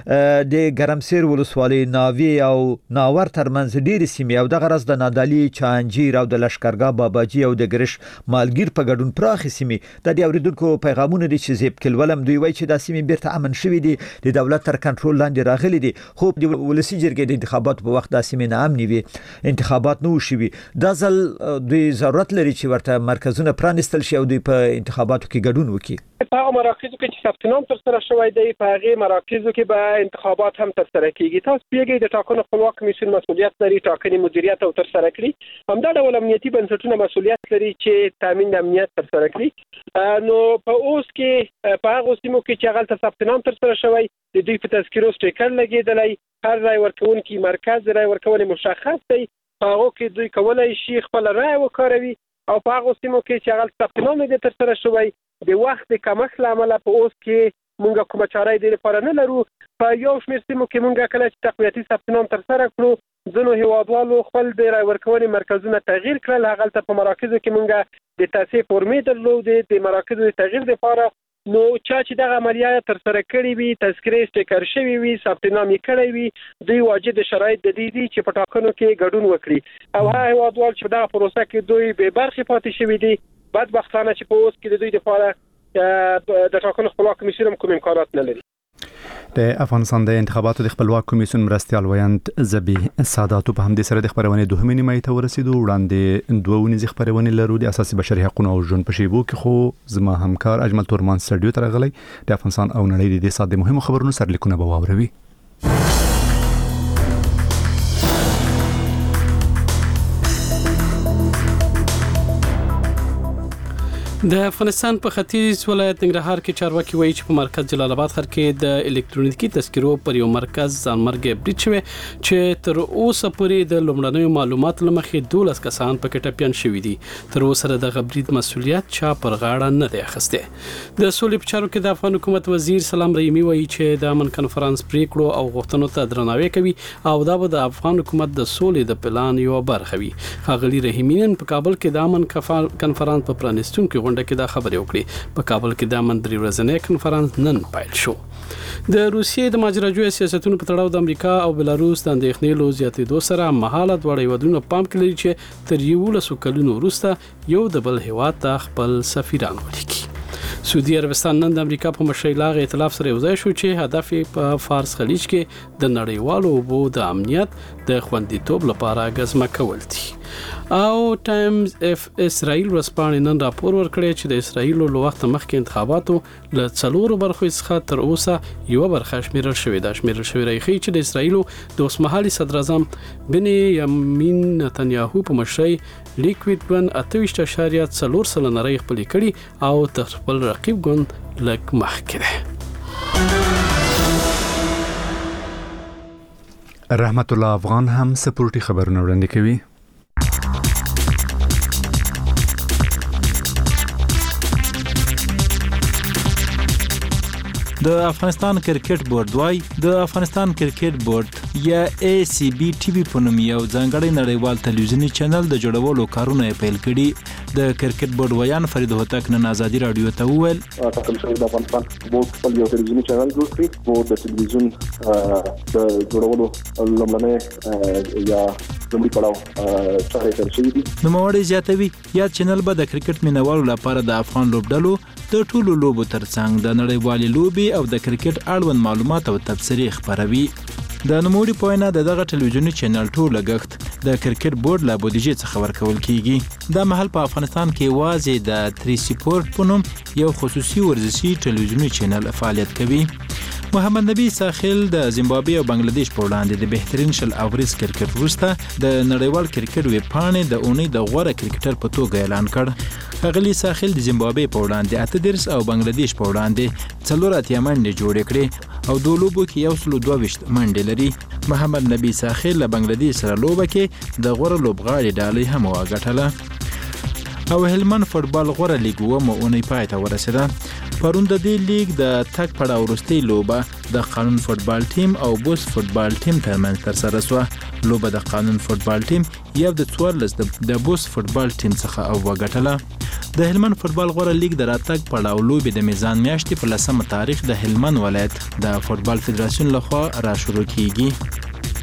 د ګرمسیر ولسوالۍ ناوې او ناور ترمنځ ډېرې سیمې او دغه راز د نادعلي، چانجیر او د لشکرګاه باباجي او د ګرش مالګیر په ګډون پراخې سیمې د دې اورېدونکو پیغامونه دي چې زیب کلولم دوی وایي چې دا سیمې بیرته امن شوي دي، د دولت تر کنټرول لاندې راغلي دي. خو د ولسي جرګې د انتخاباتو په وخت دا سیمې نه امنې وي، انتخابات نه وشوي. دا ځل دوی ضرورت لري چې ورته مرکزونه پرانیستل شي او دوی په انتخاباتو کې ګډون وکړي. په هغه مراکزو کې چې ثبت نام ترسره شوی دی په هغې مراکزو کې به انتخابات هم ترسره کیږي. تاسو پوهېږئ د ټاکنو خپلواک کمیسیون مسؤلیت لري ټاکنې مدیریت او ترسره کړي. همدا ډول امنیتي بنسټونه مسؤلیت لري چې تامین د امنیت ترسره کړي. نو په اوس کې په هغو سیمو کې چې هغلته ثبت نام ترسره شوی د دوی په تذکرو سټیکر لګېدلی، هر رایې ورکوونکي مرکز د رایې ورکونې مشخص دی، په هغو کې دوی کولی شي خپله رایه وکاروي. او په هغو سیمو کې چې هغلته ثبت نام نه دی ترسره شوی د وخت د کمښت له امله په اوس کې موږ کومه چاره یې دې لپاره نه لرو. په یو شمېر سیمو کې موږ کله چې تقویتي ثبت نام ترسره کړو ځینو هیوادوالو خپل د رای ورکونې مرکزونه تغییر کړل. هغلته په مراکزو کې مونږ د تاسیس فورمې درلودې د مراکزو د تغییر لپاره. نو چې دغه عملیه تر سره کړې وي، تذکرې سټیکر شوی وي، ثبت نام یې کړی وي، دوی واجد شرایط د دې دي چې په ټاکنو کې ګډون وکړي. او هغه هیوادوال چې دغه پروسه کې دوی به برخې پاتې شوي دي، بدبختانه چې په اوس کې د دوی لپاره د ټاکنو خپلواک کمیسیون هم کوم امکانات نه لري. د افغانستان د انتخاباتو د خپلواک کمیسیون مرستیال ویاند زبی ساداتو په همدې سره د خبرونې دوهمې نیمه ته ورسېدو. وړاندې دوه ونیزې خبرونې لرو د اساسي بشري حقوقو او ژوند په شیبو کې، خو زما همکار اجمل تورمان سټډیو ته راغلی د افغانستان او نړۍ د ساده مهمو خبرونو سرلیکونه به واوروي. د افغانستان په ختیځ ولایت ننګرهار کې چارواکي وایي چې په مرکز جلال آباد ښار کې د الکترونیکي تذکرو پر یو مرکز ځانمرګ برید شوی چې تر اوسه پورې د لومړنیو معلوماتو لمخې 12 کسان پکې ټپيان شوي دي. تر اوسه د برید مسؤلیت چا پر غاړه نه دی اخیسته. د سولې په چارو کې د افغان حکومت وزیر سلام رحیمي وایي چې د امن کنفرانس پریکړو او غوښتنو ته درناوی کوي او دا به د افغان حکومت د سولې د پلان یو برخه وي. ښاغلي رحیمي نن په کابل کې د امن کنفرانس په پرانیستونکو کې دا خبرې وکړي. په کابل کې د امن درې ورځنی کنفرانس نن پیل شو. د روسیې د ماجراجوی سیاستونو په تړاو د امریکا او بلاروس د اندېښنې لو زیاتېدو سره مهاله دواړه هیوادونه پام کې لري چې تر 11 کلونو وروسته یو د بل هیواد ته خپل سفیران ولیکي. سعودي عربستان نن د امریکا په مشرۍ لاغ ائتلاف سره یوځای شو چې هدف په فارس خلیج کې د نړیوالو اوبو د امنیت د خوندیتوب لپاره غزمه کول دي. او ټایمز اف اسرائیل ورسپانې نن راپور ورکړی چې د اسرائیل له وخت مخکې انتخاباتو له 4 برخو څخه تر اوسه یو برخه شمیرل شوې ده. شمیرل شوې راځي چې د اسرائیل د اوسمهالي صدر اعظم بنیامین نتنیاهو په مشرۍ لیکوډ ګوند 28.4 سلنه رای خپل کړي او تر خپل رقیب ګوند لږ مخکې ده. رحمت الله افغان هم سپورټي خبرونه وړاندې کوي. د افغانستان کرکټ بورډ وايي د افغانستان کرکټ بورډ یا ACB TV په نوم یو ځانګړی نړیوال تلویزیونی چینل د جوړولو کارونه پیل کړي. د کرکټ بورډ ویان فرید هوتک نن آزادي رادیو ته وویل ټاکل شوی د افغانستان بورډ خپل یو تلویزیونی چینل جوړ کړي. بورډ د تلویزیون د جوړولو لومړنی یا لومړی پړاو چارې تر شوې دي. نوموړی زیاتوي یا چینل به د کرکټ مینوالو لپاره د افغان لوبډلو د ټولو لوبو ترڅنګ د نړیوالې لوبي او د کرکټ اړوند معلومات او تبصرې خپروي. د نوموړي په وینا دغه ټلویزیونی چینل ټول لګښت د کرکټ بورډ له بودیجې څخه ورکول کیږي. دا مهال په افغانستان کې واځي د 3 سپورت په نوم یو خصوصي ورزشي ټلویزیونی چینل فعالیت کوي. محمد نبی ساحل د زیمبابوې او بنگلاديش په وړاندې د بهترین شل اوریز کرکټ وروسته د نړیوال کرکټ ویب پاڼې د اونۍ د غوره کرکټر په توګه اعلان کړ. ښاغلي ساحل د زیمبابوې په وړاندې 38 او بنگلاديش په وړاندې 4 منډې جوړې کړې او دوه لوبو کې 122 منډې لري. محمد نبی ساحل له بنگلاديش سره لوبه کې د غوره لوبغاړي ډالۍ هم واګټله. او هلمند فوتبال غوره لیګ اونۍ پای ته ورسېده. پرون د دې لیګ د تک پړاو وروستۍ لوبه د قانون فوتبال ټیم او بوس فوتبال ټیم ترمنځ ترسره شوه. لوبه د قانون فوتبال ټیم یو د 14 د بوس فوتبال ټیم څخه او وګټله. د هلمند فوتبال غوره لیګ د راتګ پړاو لوبې د میزان میاشتې په 10 تاریخ د هلمند ولایت د فوتبال فدراسیون لخوا را شروع کیږي.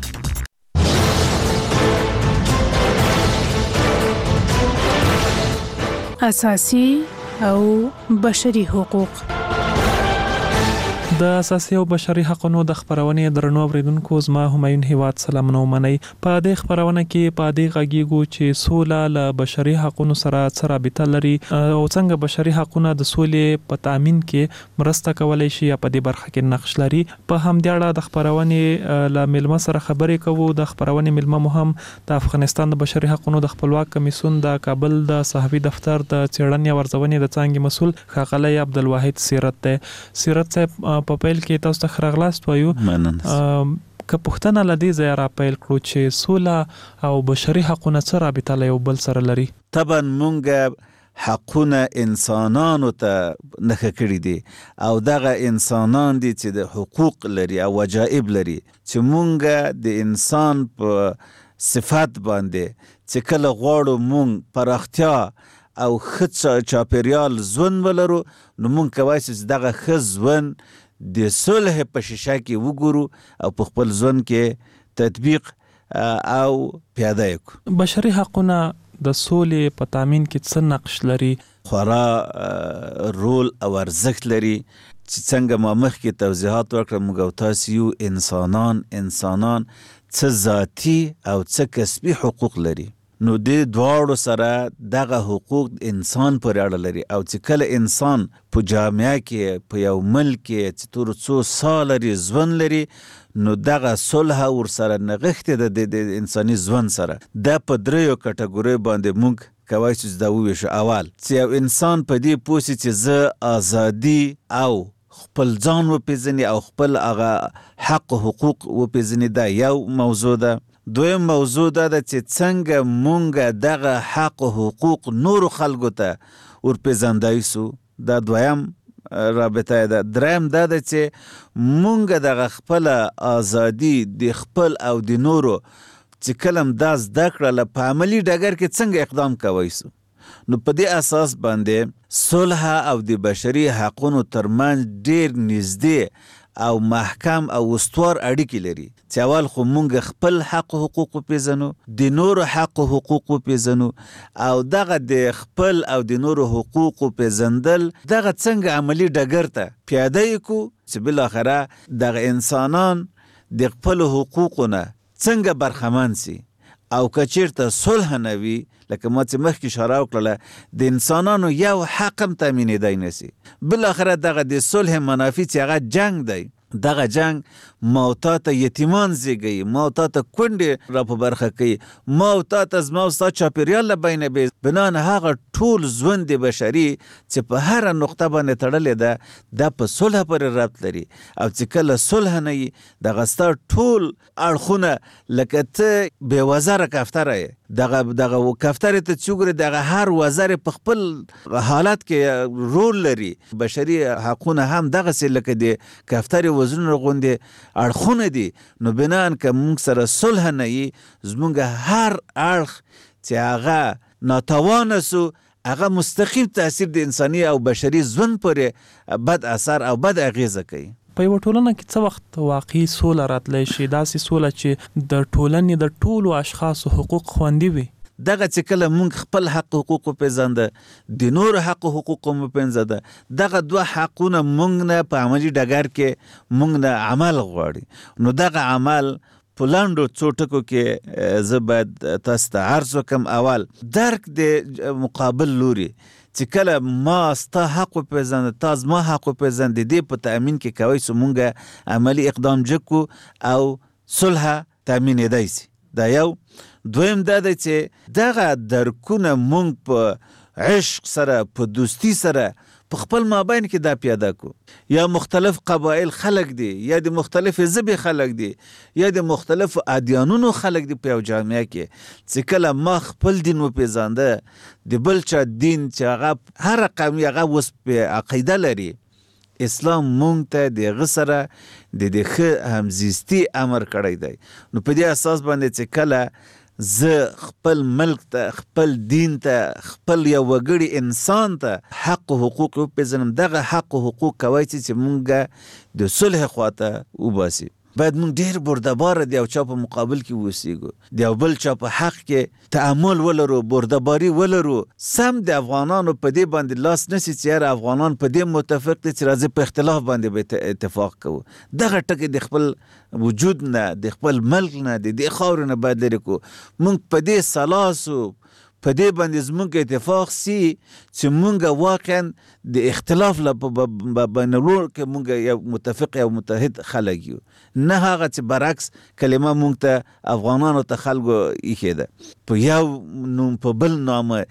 اساسي او بشري حقوق. د اساسي او بشري حقوقو د خبرونې درنو اوریدونکو زما همایون هیواد سلامونه ومنئ. په دې خبرونه کې په دې غږیږو چې سوله له بشري حقوقو سره څه رابطه لري او څنګه بشري حقوقونه د سولې په تامین کې مرسته کولای شي یا په دې برخه کې نقش لري. په همدې اړه د خبرونې له ملما سره خبرې کوو. د خبرونې ملما مو هم د افغانستان د بشري حقوقو د خپلواک کمیسیون د کابل د صحافي دفتر د څېړنې او ارزونې د څانګې مسؤل ښاغلی عبدالواحد سیرت دی. سیرت صاحب په پیل کې تاسو ته خراغلاست وایو. که پښتنه لدی ځای را پیل کړو چې سوله او بشري حقوقونه څه رابطه له یو بل سره لري؟ طبعا مونږ حقونه انسانانو ته نخښه کړي دي او دغه انسانان دي چې د حقوق لري او وجایب لري چې مونږ د انسان په صفات باندې چې کله غواړو مونږ پراختیا او ښه چاپیریال ژوند ولرو نو مونږ کولی چې دغه ښه ژوند د صلح په شیشه کې وګورو او په خپل ژوند کې تطبیق او پیاده کړو. بشري حقونه د سولې په تامین کې څه نقش لري؟ خورا رول او ارزښت لري چې څنګه ما مخکې توضیحات ورکړم موږ او تاسو یو انسانان څه ذاتي او څه کسبي حقوق لري نو د دواړو سره دغه حقوق انسان پورې اړه لري او چې کله انسان په جامعه کې په یو ملک کې چې تر څو سال لري ژوند لري نو دغه صلح ورسره نغښتې د انساني ژوند سره دا په دریو کټګوریو باندې موږ کولی چې دا وویشو. اول چې یو انسان په دې پوه سي چې زه ازادي او خپل ځان وپېژني او خپل هغه حق و حقوق وپېژني دا یو موضوع ده. دویم موضوع دا ده چې څنګه مونږ دغه حق و حقوق نورو خلکو ته ورپېژندای سو دا دویم رابطه ده. دریم دا ده چې مونږ دغه خپله ازادي د خپل او د نورو چې کلم دا زده کړله په عملي ډګر کې څنګه اقدام کوی سو. نو په دې اساس باندې صلح او د بشري حقونو ترمنځ ډېر نږدې او محکم او استوار اړیکې لري چې اول خو مونږ خپل حق و حقوق وپېژنو د نورو حق و حقوق وپېژنو او دغه د خپل او د نورو حقوق وپېژندل دغه څنګه عملي ډګر ته پیاده یې کړو چې بالاخره دغه انسانان د خپلو حقوقو نه څنګه برخمن سي او که چېرته صلح نه وي لکه ما چې مخکې اشاره وکړله د انسانانو یو حق هم تامینېدی نه سي. بالاخره دغه د صلح منافع چې هغه جنگ دی دغه جنگ ما او تا ته یتیمان زیږوي ما او تا ته کونډې را په برخه کوي ما او تا ته زما او ستا چاپېریال له بینه بې بنان هغه ټول ژوند بشري چې په هره نقطه باندې تړلې ده دا په صلح پورې ربط لري او چې کله صلح نه وي دغه ستا ټول اړخونه لکه ته بې وزره کفتره یې دغه کفترې ته چې وګورې دغه هر وزر په خپل حالت کې رول لري. بشري حقونه هم دغسې لکه د کفترې وزرونه غوندې اړخونه دي نو بنان که موږ سره صلح نه وي زموږ هر اړخ چې هغه ناتوانه سو هغه مستقیم تاثیر د انساني او بشري ژوند پورې بد اثر او بد اغیزه کوي. په یوه ټولنه کې څه وخت واقعي سوله راتلی شي داسې سوله چې د ټولنې د ټولو اشخاصو حقوق خوندي وي؟ دغه چې کله مونږ خپل حق حقوق وپېژنده د نورو حق حقوق هم وپېژنده دغه دوه حقونه مونږ نه په عملي ډګر کې مونږ نه عمل غواړي نو دغه عمل په لنډو څو ټکو کې زه باید تاسو ته عرض وکړم. اول درک د مقابل لوري چې کله ما ستا حق وپېژنده تا زما حق وپېژنده د دې په تأمین کې کوی سو مونږ عملي اقدام جکو او صلح تأمینېدی سي دا یو. دویم دا دی چې دغه درکونه مونږ په عشق سره په دوستی سره په خپل مابین کې دا پیاده کو یا مختلف قبایل خلق دي یا د مختلف ژبې خلق دي یا د مختلف ادیانونو خلق دي په یو جامعه کې چې کله ما خپل دین وپېژانده د بل چا دین چې هغه هر قوم هغه اوس په عقیده لري اسلام مونږ ته د هغه سره د ښه همزیستي امر کړی دی. نو په دې اساس باندې چې کله زه خپل ملک ته خپل دین ته خپل یو وګړي انسان ته حق و حقوق وپېژنم دغه حق و حقوق کوی چې مونږ د صلح خواته وباسي. باید مونږ ډېر بردباره د یو چا په مقابل کې اوسېږو د یو بل چا په حق کې تعامل ولرو بردباري ولرو. سم د افغانانو په دې باندې لاس نسی چې یاره افغانان په دې متفق دي چې راځي په اختلاف باندې به اتفاق کوو. دغه ټکي د خپل وجود نه د خپل ملک نه د دې خاورې نه باید لرې کړو. مونږ په دې سلاسو په دې باندې زمونږ اتفاق سي چې مونږ واقعا د اختلاف بینالور کې مونږ یو متفق یو متحد خلک یو نه هغه چې برعکس کلمه مونږ ته افغانانو ته خلکو ایښې ده په یو نوم په بل نامه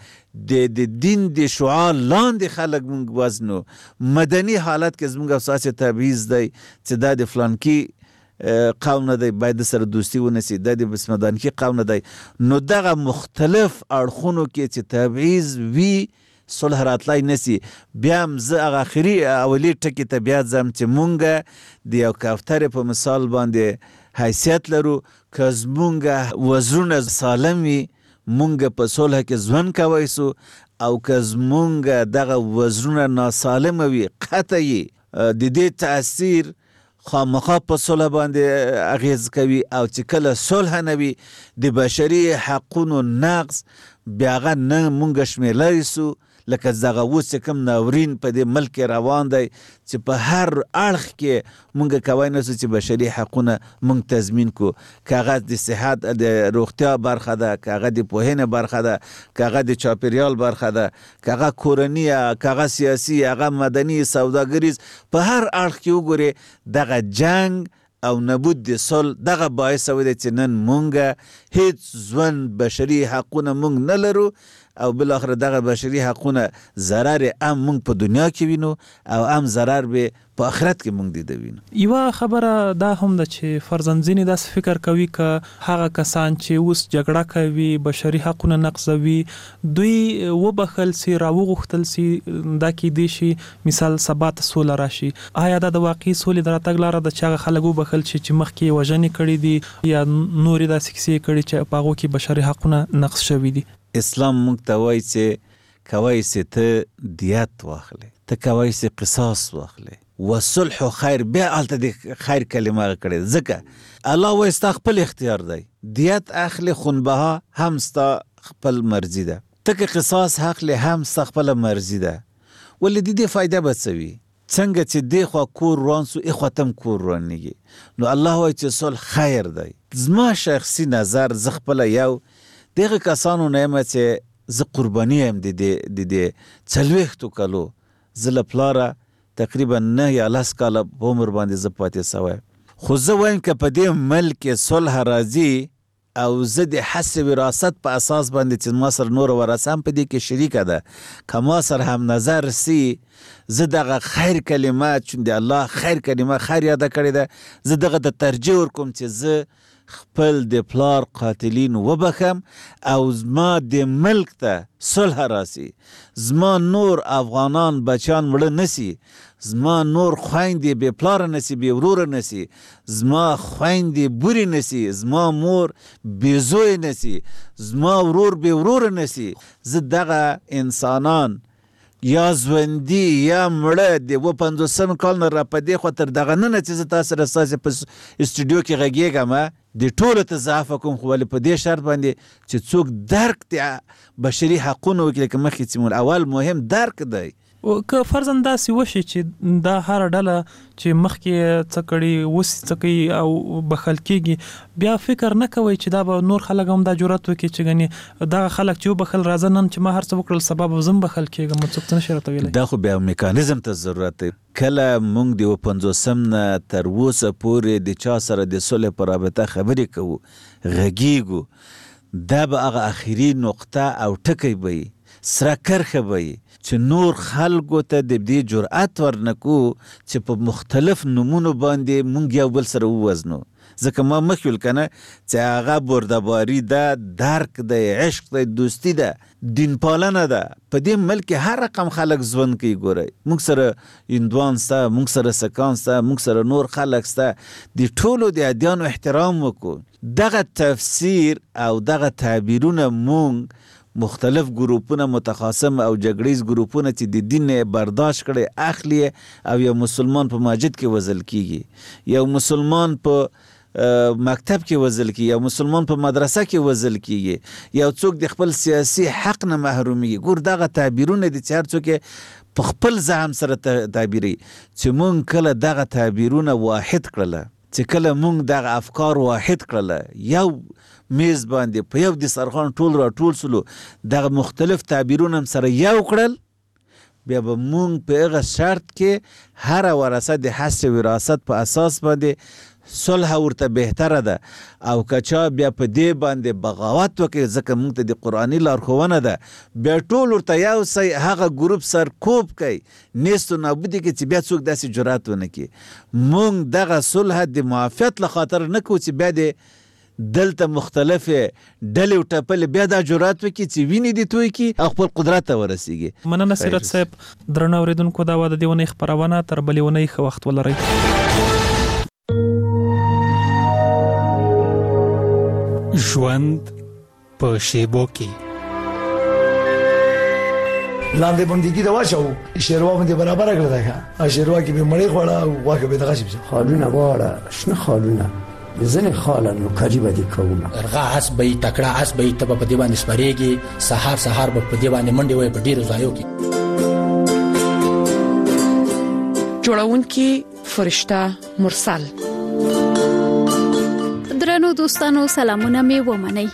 د دین د شعار لاندې خلک مونږ وزنو مدني حالت کې زمونږ اساسي تبعیض دی چې دا د فلانکي قوم نه دی باید سره دوستی ونسی د بسمدانکی قوم نه دی. نو دغه مختلف اړخونو کې چې تبعیض وی صلح راتلای نسی. بیا هم زه هغه اخري اولی ټکي ته بیا ځم چې مونږ د یو کوترې په مثال باندې حیثیت لرو. که زمونږ وزرونه سالم وي مونږ په صلح کې ژوند کوی سو، او که زمونږ دغه وزرونه ناسالمه وي قطعي د دې تاثیر خامخا په صلح باندې اغیز کوي. او چې کله صلح نه وي د بشري حقونو نقض بیا هغه نه مونږ شمیرلی سو. لکه دغه اوس چې کوم ناورین په دې ملک روان دی چې په هر اړخ کې مونږ کوی نه سو چې بشري حقونه مونږ تضمین کو. که هغه د صحت د روغتیا برخه ده، که هغه د پوهنې برخه ده، که هغه د چاپیریال برخه ده، که هغه کورني، که هغه سیاسي، هغه مدني، سوداګریز، په هر اړخ کې وګورې دغه جنگ او نبود د صلح دغه باعث شوی چې نن مونږ هیڅ ژوند بشري حقونه مونږ نه لرو، او بالاخره دغه بشري حقونه ضرر هم مونږ په دنیا کې وینو او هم ضرر به په آخرت کې مونږ دیده وینو. یوه خبره دا هم ده چې فرضاً ځینې داسې فکر کوي که هغه کسان چې اوس جګړه کوي، بشري حقونه نقضوي، دوی وبخل سي، راوغوښتل سي، دا کیدای شي مثال سبا ته سوله راشي. آیا دا د واقعي سولې د راتګ لاره ده چې هغه خلک وبخل شي چې مخکې یې وژنې کړي دي یا نورې داسې کیسې کړي چې په هغو کې بشري حقونه نقض شوي دي؟ اسلام مونږ ته وایي چې کوی سي ته دیت واخلې، ته کوی سي قصاص واخلې، وصلح خیر. بیا هلته د خیر کلمه کړې، ځکه الله وایي ستا خپل اختیار دی. دیت اخلي خونبها هم ستا خپل مرضي ده، ته که قصاص اخلي هم ستا خپل مرضي ده. ولې د دې فایده به څه وي؟ څنګه چې دې خوا کور روان سو ای خواته کور روانېږي. نو الله وایي چې صلح خیر دی. زما شخصي نظر زه خپله یو دغه کسانو نه یم چې زه قرباني یم د دې 40 کالو. زه له پلاره تقریبا 9 یا 10 کاله په عمر باندې زه پاتې سوی. خو زه وایم که په دې ملک صلح راځي او زه د حسب وراثت په اساس باندې چې ما سره نور ورثه هم په دې کې شریکه ده، که ما سره هم نظر سي، زه دغه خیر کلمه چون د الله خیر کلمه خیر یاده کړې ده، زه دغه د ترجیح ورکوم چې زه خپل د پلار قاتلین وبخم او زما د ملک ته صلح راسي، زما نور افغانان بچان مړه نسی، زما نور خویندې بې پلاره نسی، بې وروره نسی، زما خویندې بورې نسی، زما مور بې زوی نسی، زما ورور بې وروره نسی. زه دغه انسانان یا ژوندي یا مړه د 55 کال نه را په دې خوا تر دغه ننه چې زه تاسو سره ستاسې په استودیو کې غږېږم د ټولو ته ضعف کوم، خو ولې په دې شرط باندې چې څوک درک د بشري حقونو وکړي. لکه مخکې چې اول مهم درک دی. که فرضاً داسې وشي چې دا هر ډله چې مخکې څه کړي اوس څه کوي او بخل کېږي، بیا فکر نه کوئ چې دا به نور خلک هم دا جرأت وکړي چې ګنې دغه خلک چې وبخل راځه نن چې ما هر څه وکړل سبا به زه هم بخل کېږم، څوک څه نشي راته ویلی. دا خو بیا میکانیزم ته ضرورت دی. کله مونږ د 55 نه تر اوسه پورې د چا سره د صلح په رابطه خبرې کوو، غږیږو، دا به هغه اخري نقطه او ټکی به وي، سره کرښه به وي چې نور خلکو ته د دې جرأت ورنکو چې په مختلف نومونو باندې مونږ یو بل سره ووزنو. ځکه ما مخکې ویل کنه چې هغه بردباري ده، درک ده، عشق ده، دوستی ده، دین پالنه ده. په دې ملک هر رقم خلک ژوند کوي. ګورئ مونږ سره هندوان سته، مونږ سره سکان سته، مونږ سره نور خلک سته، د ټولو د ادیانو احترام وکړو. دغه تفسیر او دغه تعبیرونه مونږ مختلف ګروپونه متخاصم او جګړیز ګروپونه چې د دین برداشت کړي اخلي او یو مسلمان په مسجد کې وزل کیږي، یو مسلمان په مکتب کې وزل کیږي، یو مسلمان په مدرسه کې وزل کیږي، یو څوک د خپل سیاسي حق نه محرومیږي. ګور دغه تعبیرونه دي چې هر څوک په خپل ذهن سره تعبیري. چې مونږ کله دغه تعبیرونه واحد کړله، چې کله مونږ دغه افکار واحد کړله، یو میز باندې په یو دسترخوان ټول را ټول سلو، دغه مختلف تعبیرونه هم سره یو کړل، بیا به مونږ په هغه شرط کې هر ورثه د حسب وراثت په اساس باندې صلح ورته بهتره ده. او کچا بیا په دې باندې بغاوت وکړي، ځکه مونږ ته د قرآني لارښوونه ده، بیا ټول ورته یو سی هغه ګروپ سرکوب کوي، نیست و نابودي کوي چې بیا څوک داسې جرأت ونه کړي. مونږ دغه صلح د معافیت له خاطر نه کوو چې بیا دلته مختلف ډلې او ټپلې بیا دا جرأت وکړي چې ویني دي توي کی او خپل قدرت ته ورسیږي. مننه سیرت صاحب. درنو اوریدونکو دا و د دیونه خبرونه تر بلې ونې خو وخت ولرئ. ژوند په شیبو کې لاندې بندګي دا واچو شیروا باندې برابر کړل دا شیروا کې به مړې خوړه او واکه به دغه شي خالونه واړه شنه خالونه ځنه خالانو کاجی باندې کوونه رغه اس به تکړه اس به تب په دی باندې سپریږي سحر به په دی باندې منډي وي په ډیرو ځایو کې جوړون کې فرشتہ مرسل. درنو دوستانو سلامونه مې ومنئ.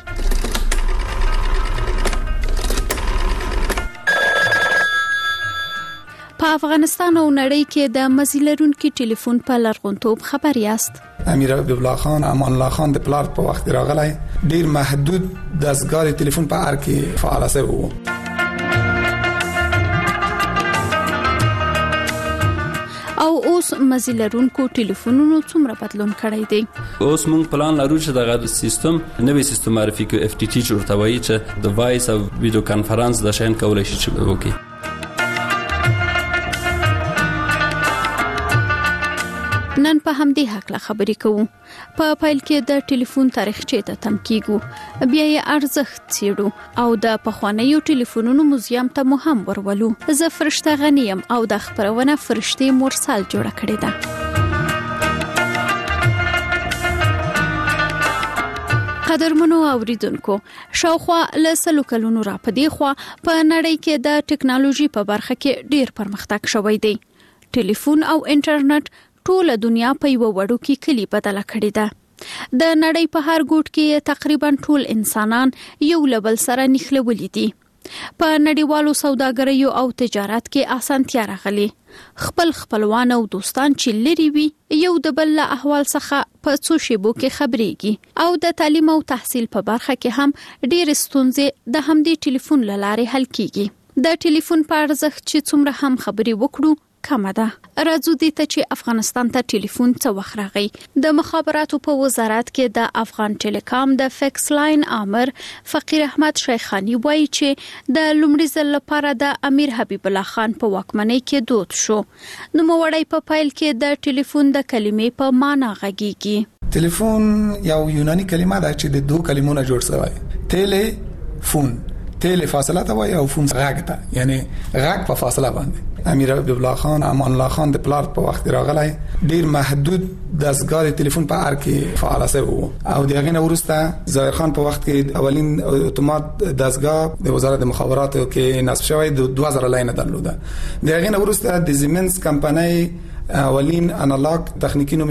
په افغانستان او نړۍ کې د مزیلرونکو ټلیفون په لرغونتوب خبر یاست. امیر حبیب الله خان امان الله خان د پلار په وخت راغلی ډیر محدود دستګاه ټلیفون په ار کې فعال سوی وو. او اوس مزیلرونکو ټلیفونونو څومره بدلون کړی دی. اوس موږ پلان لرو چې دغه سیستم نوې سیستم معرفي کوي FTT جوړته وایي چې د وایس او ویډیو کانفرنس د شین کولای شي چې وکړي. نن په همدې حق لا خبرې کوو. په فایل کې د ټلیفون تاریخچه ته تم کیږو، بیا یې ارزښت څېړو او د پخوانیو ټلیفونونو موزیم ته مو هم ورولو. زه فرشته غنیم او د خبرونه فرشته مرسل جوړه کړې ده. قدرمنو اوریدونکو، شاوخوا له سلو کلونو را پدې خوا په نړۍ کې د ټکنالوژي په برخه کې ډیر پرمختګ شوی دی. ټلیفون او انټرنیټ ټول دنیا په یو وړو کې کلی بدله کړې ده. د نړۍ په هر ګوټ کې تقریبا ټول انسانان یو لبل سره نښلولي دي. په نړیوالو سوداګریو او تجارت کې اسانتیا راغلي. خپلوان او دوستان چې لري وي یو د بل له احوال څخه په څو شیبو کې خبرېږي او د تعلیم او تحصیل په برخه کې هم ډېر ستونزې د همدې ټلیفون لارې حل کیږي. د ټلیفون په ارزښت چې څومره هم خبرې وکړو کمه ده. راځو دې ته چې افغانستان ته ټلیفون څه وخت راغی. د مخابراتو په وزارت کې د افغان ټیلیکام د فکس لاین امر فقیر احمد شیخانی وایي چې د لومړي ځل لپاره د امیر حبیب الله خان په واکمنۍ کې دود شو. نو موړی په فایل کې د ټلیفون د کلمې په معنا غږیږي. ټلیفون یو یوناني کلمه ده چې د دوه کلمونو جوړ شوی. ټلیفون تل فاصله ته وای او فون غږ ته، یعنی غږ په فاصله باندې. امیر حبیب الله خان امان الله خان د پلار په وخت راغلی ډیر محدود دستګاه ټلیفون په ار کې فعال سوی وو او دغه نه ورسته ظاهر خان په وخت کې اولین اتومات دستګاه د وزارت مخابراتو کې نصب شوی د 2000 لاین درلوده. دغه نه ورسته د زیمنس کمپنۍ اولین انالاګ تخنیکی نومي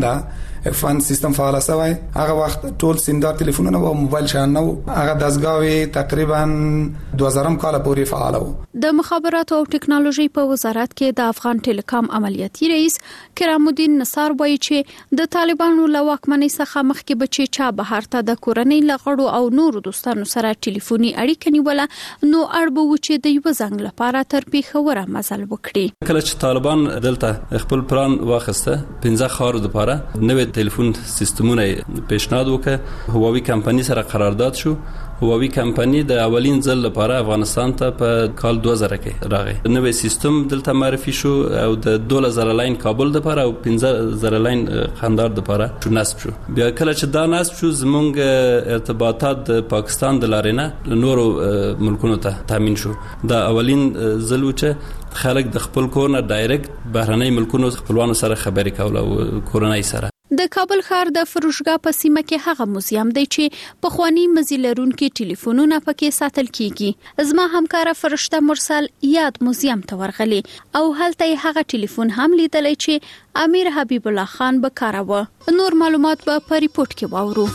F1 سیستم فعال شوی. هغه وخت ټول سیمدار ټلیفونونه او موبایل شان نو هغه دستګاوي تقریبا 2000 کال پورې فعال وو. د مخابراتو او ټکنالوژي په وزارت کې د افغان ټیلیکام عملیاتي رئیس کرام الدین نصار وایي چې د طالبانو له واکمنۍ څخه مخکې بچي چا بهر ته د کورنۍ لغړو او نورو دوستانو سره ټلیفوني اړیکې نیوله نو اړبو چې د یو زنګ لپاره تر پیښوره مزل وکړي. کله چې طالبان دلته خپل پلان واخسته 15 خار لپاره نوې ټلیفون سیستمونه پیشنهاد وکړ. هواوی کمپنی سره قرارداد شو. هواوی کمپنی د اولین ځل لپاره افغانستان ته په کال 2000 کې راغی. نوې سیستم دلته معرفي شو او د 2000 لاین کابل لپاره او 15000 لاین خندار لپاره نصب شو. بیا کله چې دا نصب شو زمونږ ارتباطات د پاکستان د لارې نه نورو ملکونو ته تامین شو. دا اولین ځل و چې خلک د خپل کور نه ډایرکټ بهرنۍ ملکونو خپلوانو سره خبرې کوله او کورنۍ سره. د کابل ښار د فروشګاه په سیمه کې هغه موزیم دی چې پخوانی مزیلرونکو ټلیفونونه پکې ساتل کیږي. زما همکار فرشته مرسل یاد موزیم ته ورغلی او هلته هغه ټلیفون هم لیدلی چې امیر حبیب الله خان به کاروه. نور معلومات به په ریپورت کې واورو.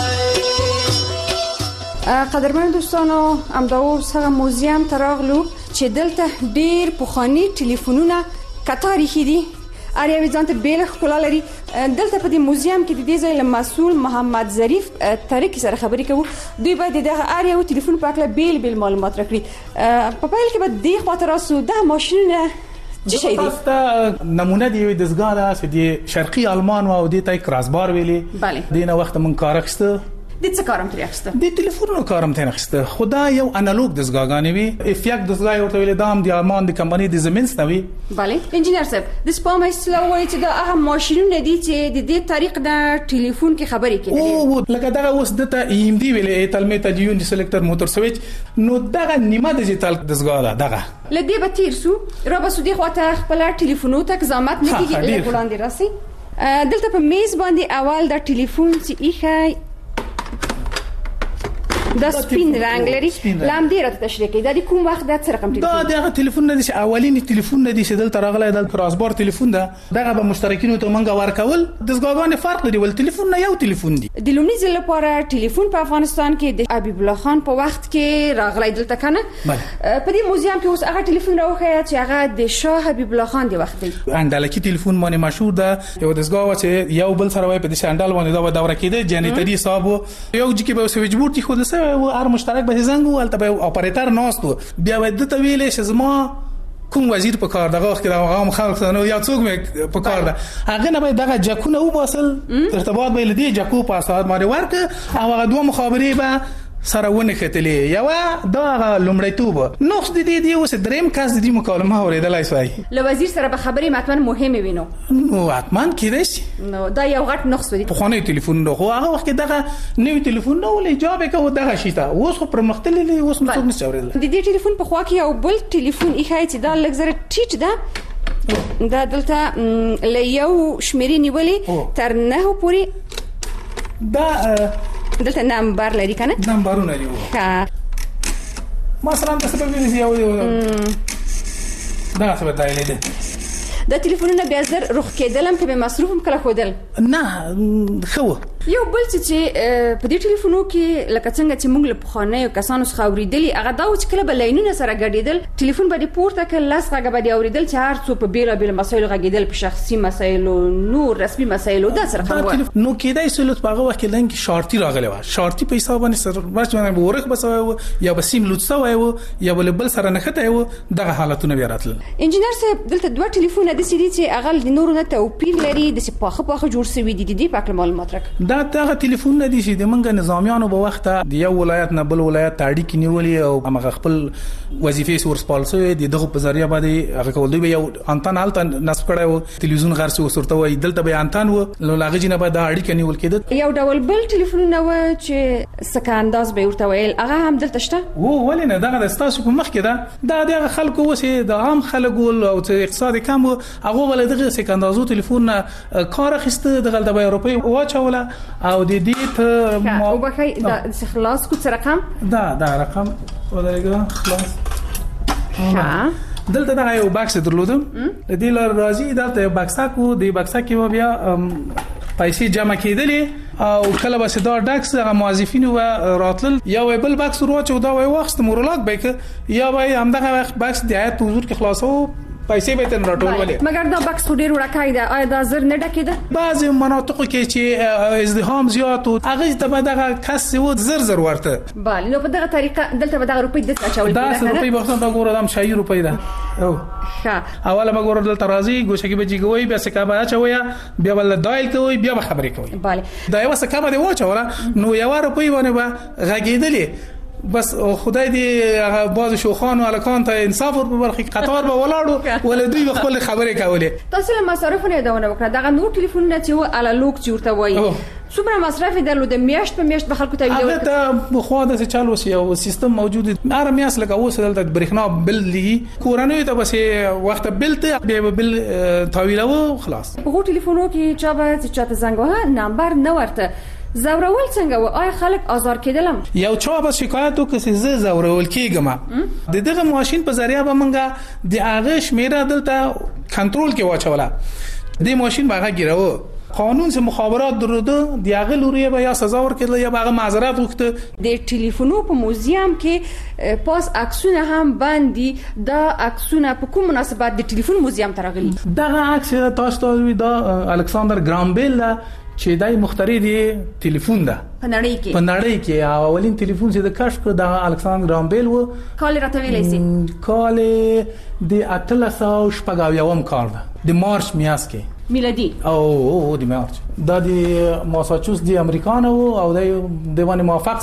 قدرمن دوستانو، امداو سره موزیم تراغلو چې دلته ډیر پخوانی ټلیفونونه کتاري دي اړ یو ځانته بیل خپل لري. دلته په دې موزیم کې د دې ځای له مسؤل محمد ظریف طریق سره خبرې کوو. دوی باید د اړ یو ټلیفون په اړه بیل معلومات راکړي. په پیل کې به د خاطر راسو د ماشینونه چې شي دي نمونه دی د زګاله چې د شرقي آلمان او د تای کراسبار ویلي. بله دینه وخت من کارخسته د څه کارم ترې اخسته د ټلیفونونو کارم ترې اخسته. خدا یو انالوګ دستګاګانې وي افیک دستګای ورته ویل دام د آلمان د کمپنی د زمینسته وي. بله انجینر صاحب د سپام اصله وایي چې د هغه ماشینونه دي چې د دې طریق د ټلیفون کې خبرې کوي. او لکه دا اوس د ته ایم دی ویلې تلمیته د یون سلیکټر موټر سویچ نو دغه نیمه ډیجیټل دستګا دغه لدی به تیر سو را به سودی خواته خپل ټلیفونو ته زحمت نه کیږي له وړاندې راسي. دلته په میز باندې اول د ټلیفون چې ایخای د سپین رنگ لري لام ډیره تشریح کوي. د کوم وخت د څه رقم ټلیفون دا دغه ټلیفون نه دي چې اولینی ټلیفون نه دي چې دلته راغلی د کراسبار ټلیفون ده. دغه به مشترکینو ته منګه ورکول د زګاګانې فرق لري ول ټلیفون نه یو ټلیفون دي. د لومړي ځل لپاره ټلیفون په افغانستان کې د حبیب الله خان په وخت کې راغلی دلته کنه. په دې موزیم کې اوس هغه ټلیفون راوخی چې هغه د شاه حبیب الله خان دی وخت دی. انډالکی ټلیفون باندې مشهور ده. یو د زګاو چې یو بل سره وای په دې انډال باندې دا دوره کېده جنریټری صاحب یو ځکه به سویچ بورډ کې خود سره هر مشترک به زنګ ولته به اپراتور ناستو بیا ود ته ویلې چې زما کوم وزیر په کار دغه وخت هغه خلک نو یا څوک مې په کار ده هغه نه به دغه جکونه و باسل ارتباط به لدی جکو په اساس باندې ورک او هغه دوه مخابرې به سره ونه ختلې یو دا لومړیتوب نو د دې اوس دریم کس د دې مکالمه اوریدلای شوی له وزیر سره به خبرې ماتمن مهمه وینو نو اتمن کېدش نو دا یو غټ نقص دی په خانه ټلیفون نو هغه وخت دغه نوې ټلیفون نو ولې جواب کوي دغه شیته اوس خو پر مختللې اوس څوک نشي اوریدل د دې ټلیفون په خوا کې یو بل ټلیفون ایخای چې دا لګزره ټیټ ده دا دلته له یو شمیرې نیولې تر 9 پورې دا دلته نمبر لري کنه نمبرونه لري ها مثلا د سبب دې یو دا څه بدایلې ده د ټلیفونونو بیا زر رخ کېدلم کې به مصروفم کله خودل نه خو یو بل چې په دې ټلیفونو کې لکه څنګه چې موږ له پخوانیو کسانو څخه اوریدلی هغه دا چې کله بلینونه سره ګډیدل ټلیفون باندې پورته کړل لاس هغه باندې اوریدل چې هر څو په بیل بیل مسایل غږیدل په شخصي مسایلو نور رسمي مسایلو دا سره خبره نو کېدای سلوت په هغه وخت کې لنګ شارټي راغلی و شارټي په حساب باندې سره ورڅ ورک بسوي یا به سیم لوت سوي یا بل سره نخته و دغه حالتونه بیا راتل انجینر صاحب دلته دوه ټلیفونه د سړي چې هغه د نورو نه توپیر لري د سپاخه جوړ شوی دي د پاک معلومات راک دا دغه ټلیفون نه دي چې د منګ نظامیانو په وخت د یو ولایت نه بل ولایت اړیکې نیولې او هغه خپل وظیفې ورسپالسوي دغه په ذریعہ باندې هغه کول دی یو انتن حالت نصب کړو ټلویزیون غرسي وسورته وي دلته به انتن و نو لاغه جنه به د اړیکې نیول کېده یو ډول بل ټلیفون نه و چې سکه انداز به ورته ویل هغه هم دلته شته و ولې نه دغه د تاسو په مخ کې دا د خلکو وسه د عام خلکو او اقتصاد کم هغه ول دغه سکه اندازو ټلیفون کار اخیسته دغه د اروپای واچوله او د دې ته او بخای د خلاص کو څه رقم دا رقم ودرېګه خلاص دلته دا یو باکس درلودم د دې لار راځي دلته یو باکس کو د باکس کې بیا پیسې جمع کېدلې او کله به دا ډاکس هغه موظفینو راتل یا بل باکس وروچو دا وای وخت مورلاک به یا وای همدغه باکس د آیت حضور کې خلاصو پیسې به تن راټول ولې مګر دا باکس ډیر وړکای دا آیا دا زر نه ډکېده بعضی مناطقو کې چې ازدحام زیات او هغه ته دغه کس و زر ورته bale نو په دغه طریقه دلته به دغه روپۍ د اچول دا روپۍ به څنګه ګوره دم شای روپۍ ده او ښه اوله به ګوره دلته راځي ګوشه کې به جګوي بیا څه کابه اچوي بیا ول دایل کوي بیا به خبرې کوي bale دا یو څه کابه دی واچوله نو یو روپۍ باندې به غږیدلې بس خدای دې باز شوخانو الکان ته انصاف ور برخي قطار به ولاړو ول دوی خپل خبرې کولې تاسو له مصرفونه دونه وکړه دغه نور ټلیفونونه چې انالوګ چورته وای څومره مصرف درلود میاشت په میاشت به خلکو ته ویل هغه ته خو د چالو سی او سیستم موجود هر میاس لکه اوس دلته برېښنا بل دی کورانوي ته بس وخت بل ته به بل تاویلو خلاص په ټلیفونو کې چا به چاته زنګ وها نمبر نه ورته زورول څنګه و آیا خلک آزار کېدلم یو چا به شکایت وکړي زه زورول کېږم د دغه ماشين په ذریعہ به منګه د هغه شمیره دلته کنټرول کې واچوله د ماشين باغه ګیرو قانون سه مخابرات درلوده دی هغه لوري به یا سزا ورکړل یا به هغه معذرت وکړه. د ټلیفونو په موزیم کې پاس عکسونه هم باندې دا عکسونه په کوم مناسبت د ټلیفون موزیم ته راغلي. دغه عکس تاسو ته دا الکساندر ګرام بیل چې دای مخترع دی ټلیفون ده په نړۍ کې اولین ټلیفون چې د کشف کړ د الکساندر ګرام بیل و. کال راته ویلای سي کال د 1880 کال ده د مارچ میاشت کې میلادي او د مارچ دا د ماساچوس دی امریکانو او د باندې موافق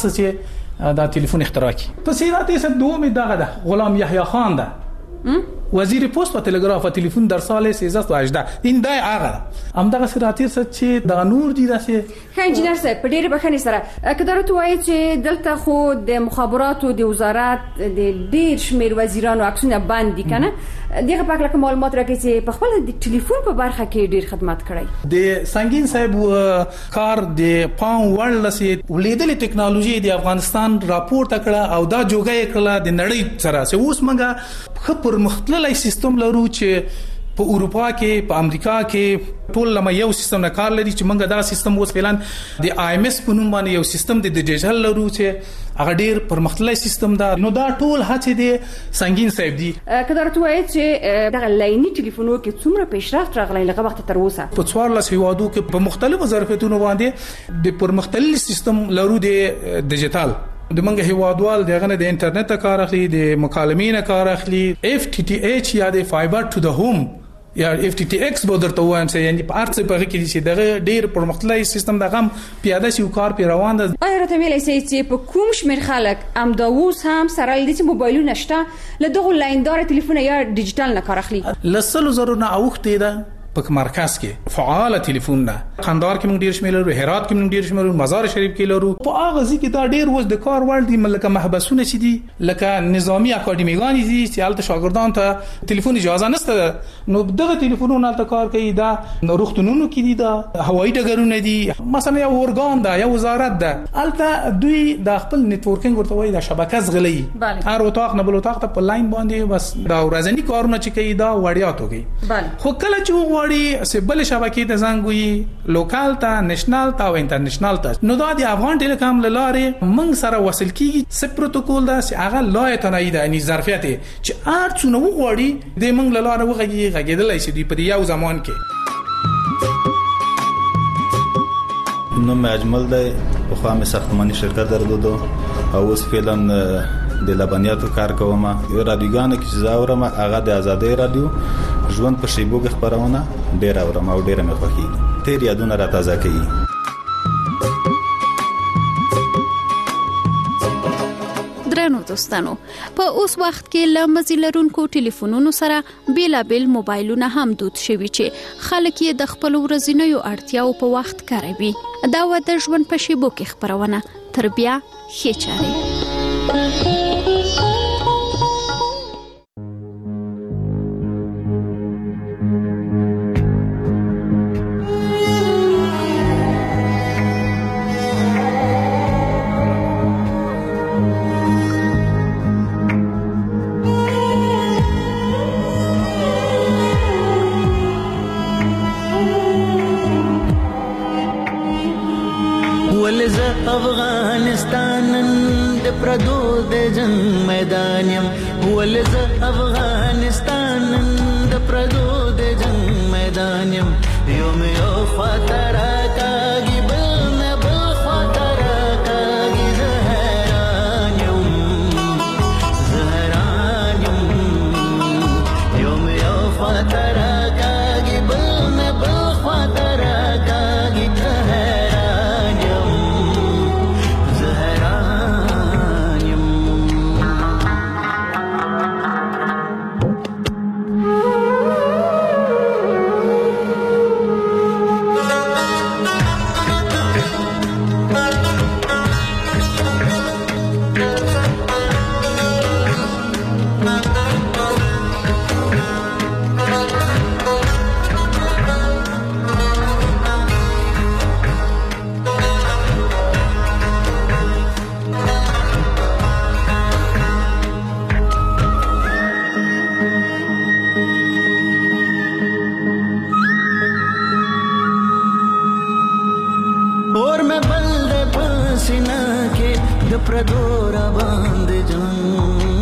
چې دا ټلیفون اختراع کړي. په سیرات یې دومره دغه ده غلام یحیی خان ده وزیر پست و تلگراف و تلفن در سال 1318 این دای هغه هم دغه سراتیر څه چې د نور دي داسې ښه انجنیر صاحب په ډېر بخښنې سره کدارته وایي چې دلته خو د مخابراتو د وزارت د ډېر شمیر وزیرانو عکسونه باندې کنه دغه په اړه معلومات راکړي چې په خپل د ټلیفون په برخه کې ډېر خدمات کړی. د سنگین صاحب کار د پام ورلسې ولیدلې ټکنالوژي د افغانستان راپورته کړه او دا جوګه کړه د نړۍ سره چې اوس موږ خپل مختلفي سیستم لرو چې په اروپا کې په امریکا کې ټول لمه یو سیستم نه کار لري چې موږ دا سیستم اوس فعلا د آی ایم اس په نوم باندې یو سیستم د ډیجیټل لرو چې هغه ډیر پرمختللی سیستم ده. نو دا ټول هڅې دي سنگین صاحب دي. کدارته وایي چې دغه لایني ټلیفونو کې څومره پیشرفت راغلی لکه وخت تر اوسه په 14 هیوادو کې په مختلفو ظرفیتونو باندې د پرمختللی سیستم لرو د ډیجیټل د منګه هیوادوال دغه نه د انټرنیټ کار اخلي د مکالمې نه کار اخلي FTTH یا د فایبر ټو د هوم یا FTTX به درته وایم چې یعنی په ارڅ په کې چې دغه ډیر پرمختللی سیستم دغه پیاده شي او کار پی روان ده. آیا راته ویلای شئ چې په کوم شمیر خلک ام دا اوس هم سره لدې چې موبایلونه شته له دغه لایندار ټلیفون یا ډیجیټل نه کار اخلي؟ لسل زرونه اوخته ده په مرکز کې فعال ټلیفون ده. خندار کې موږ ډیر شمیر لرو، هرات کې موږ ډیر شمیر لرو، مزار شریف کې لرو. په هغه ځکه کې دا ډیر وز د کار ور دي ملکه محبسونه چې دي لکه نظامی اکاډمیګان دي چې حالت شاګردان ته ټلیفون اجازه نشته نو دغه ټلیفونونه ته کار کوي. دا روغتونونو کې دي، دا هوایي ډګرونه دي، مثلا یو اورګان ده یا وزارت ده الته دوی د خپل نتورکینګ ورته وایي د شبکه زغلي هر وطاق نه بل وطاق ته په لاین باندې بس دا ورځنی کارونه چې کوي دا وړیا توګي. خو کله چې سه بل شبکې ته زنګوي لوکال ته نېشنل ته او انټرنیشنل ته نو دا د افغان ټیلیکام لاره موږ سره وصل کیږي. څه پروتوکول دا چې هغه لایه تنایي ده یعنی ظرفیت چې ارڅونه وغوړي د موږ لاره غږیدلای شي په یو زمان کې. نو اجمل دی په خامه ساختماني شرکت درلودو او اوس فعلا د لبنیاتو کار کوم. رادیوګان کې زاورم هغه د ازادي رادیو ژوند په شیبو کې خبرونه ډیر اورم او ډیر مې خوښي تیر یادونه را تازه کوي. درنو دوستانو په اوس وخت کې لمزي لرونکو ټلیفونونو سره بیلابل موبایلونه هم دود شوي چې خلک یې د خپل ورځنیو اړتیاو په وخت کاروي. دا و د ژوند په شیبو کې خبرونه تر بیا ښه چاري. افغانستان د پردو د جنگ میدان يم ولز افغانستان د پردو د جنگ میدان يم یوم یو خاطر کاږي بل نه بل خاطر کاږي زهران يم یوم یو خاطر کاږي بل نه بل خاطر کاږي مې بل د پسینه کې د پردو را باندې جنگ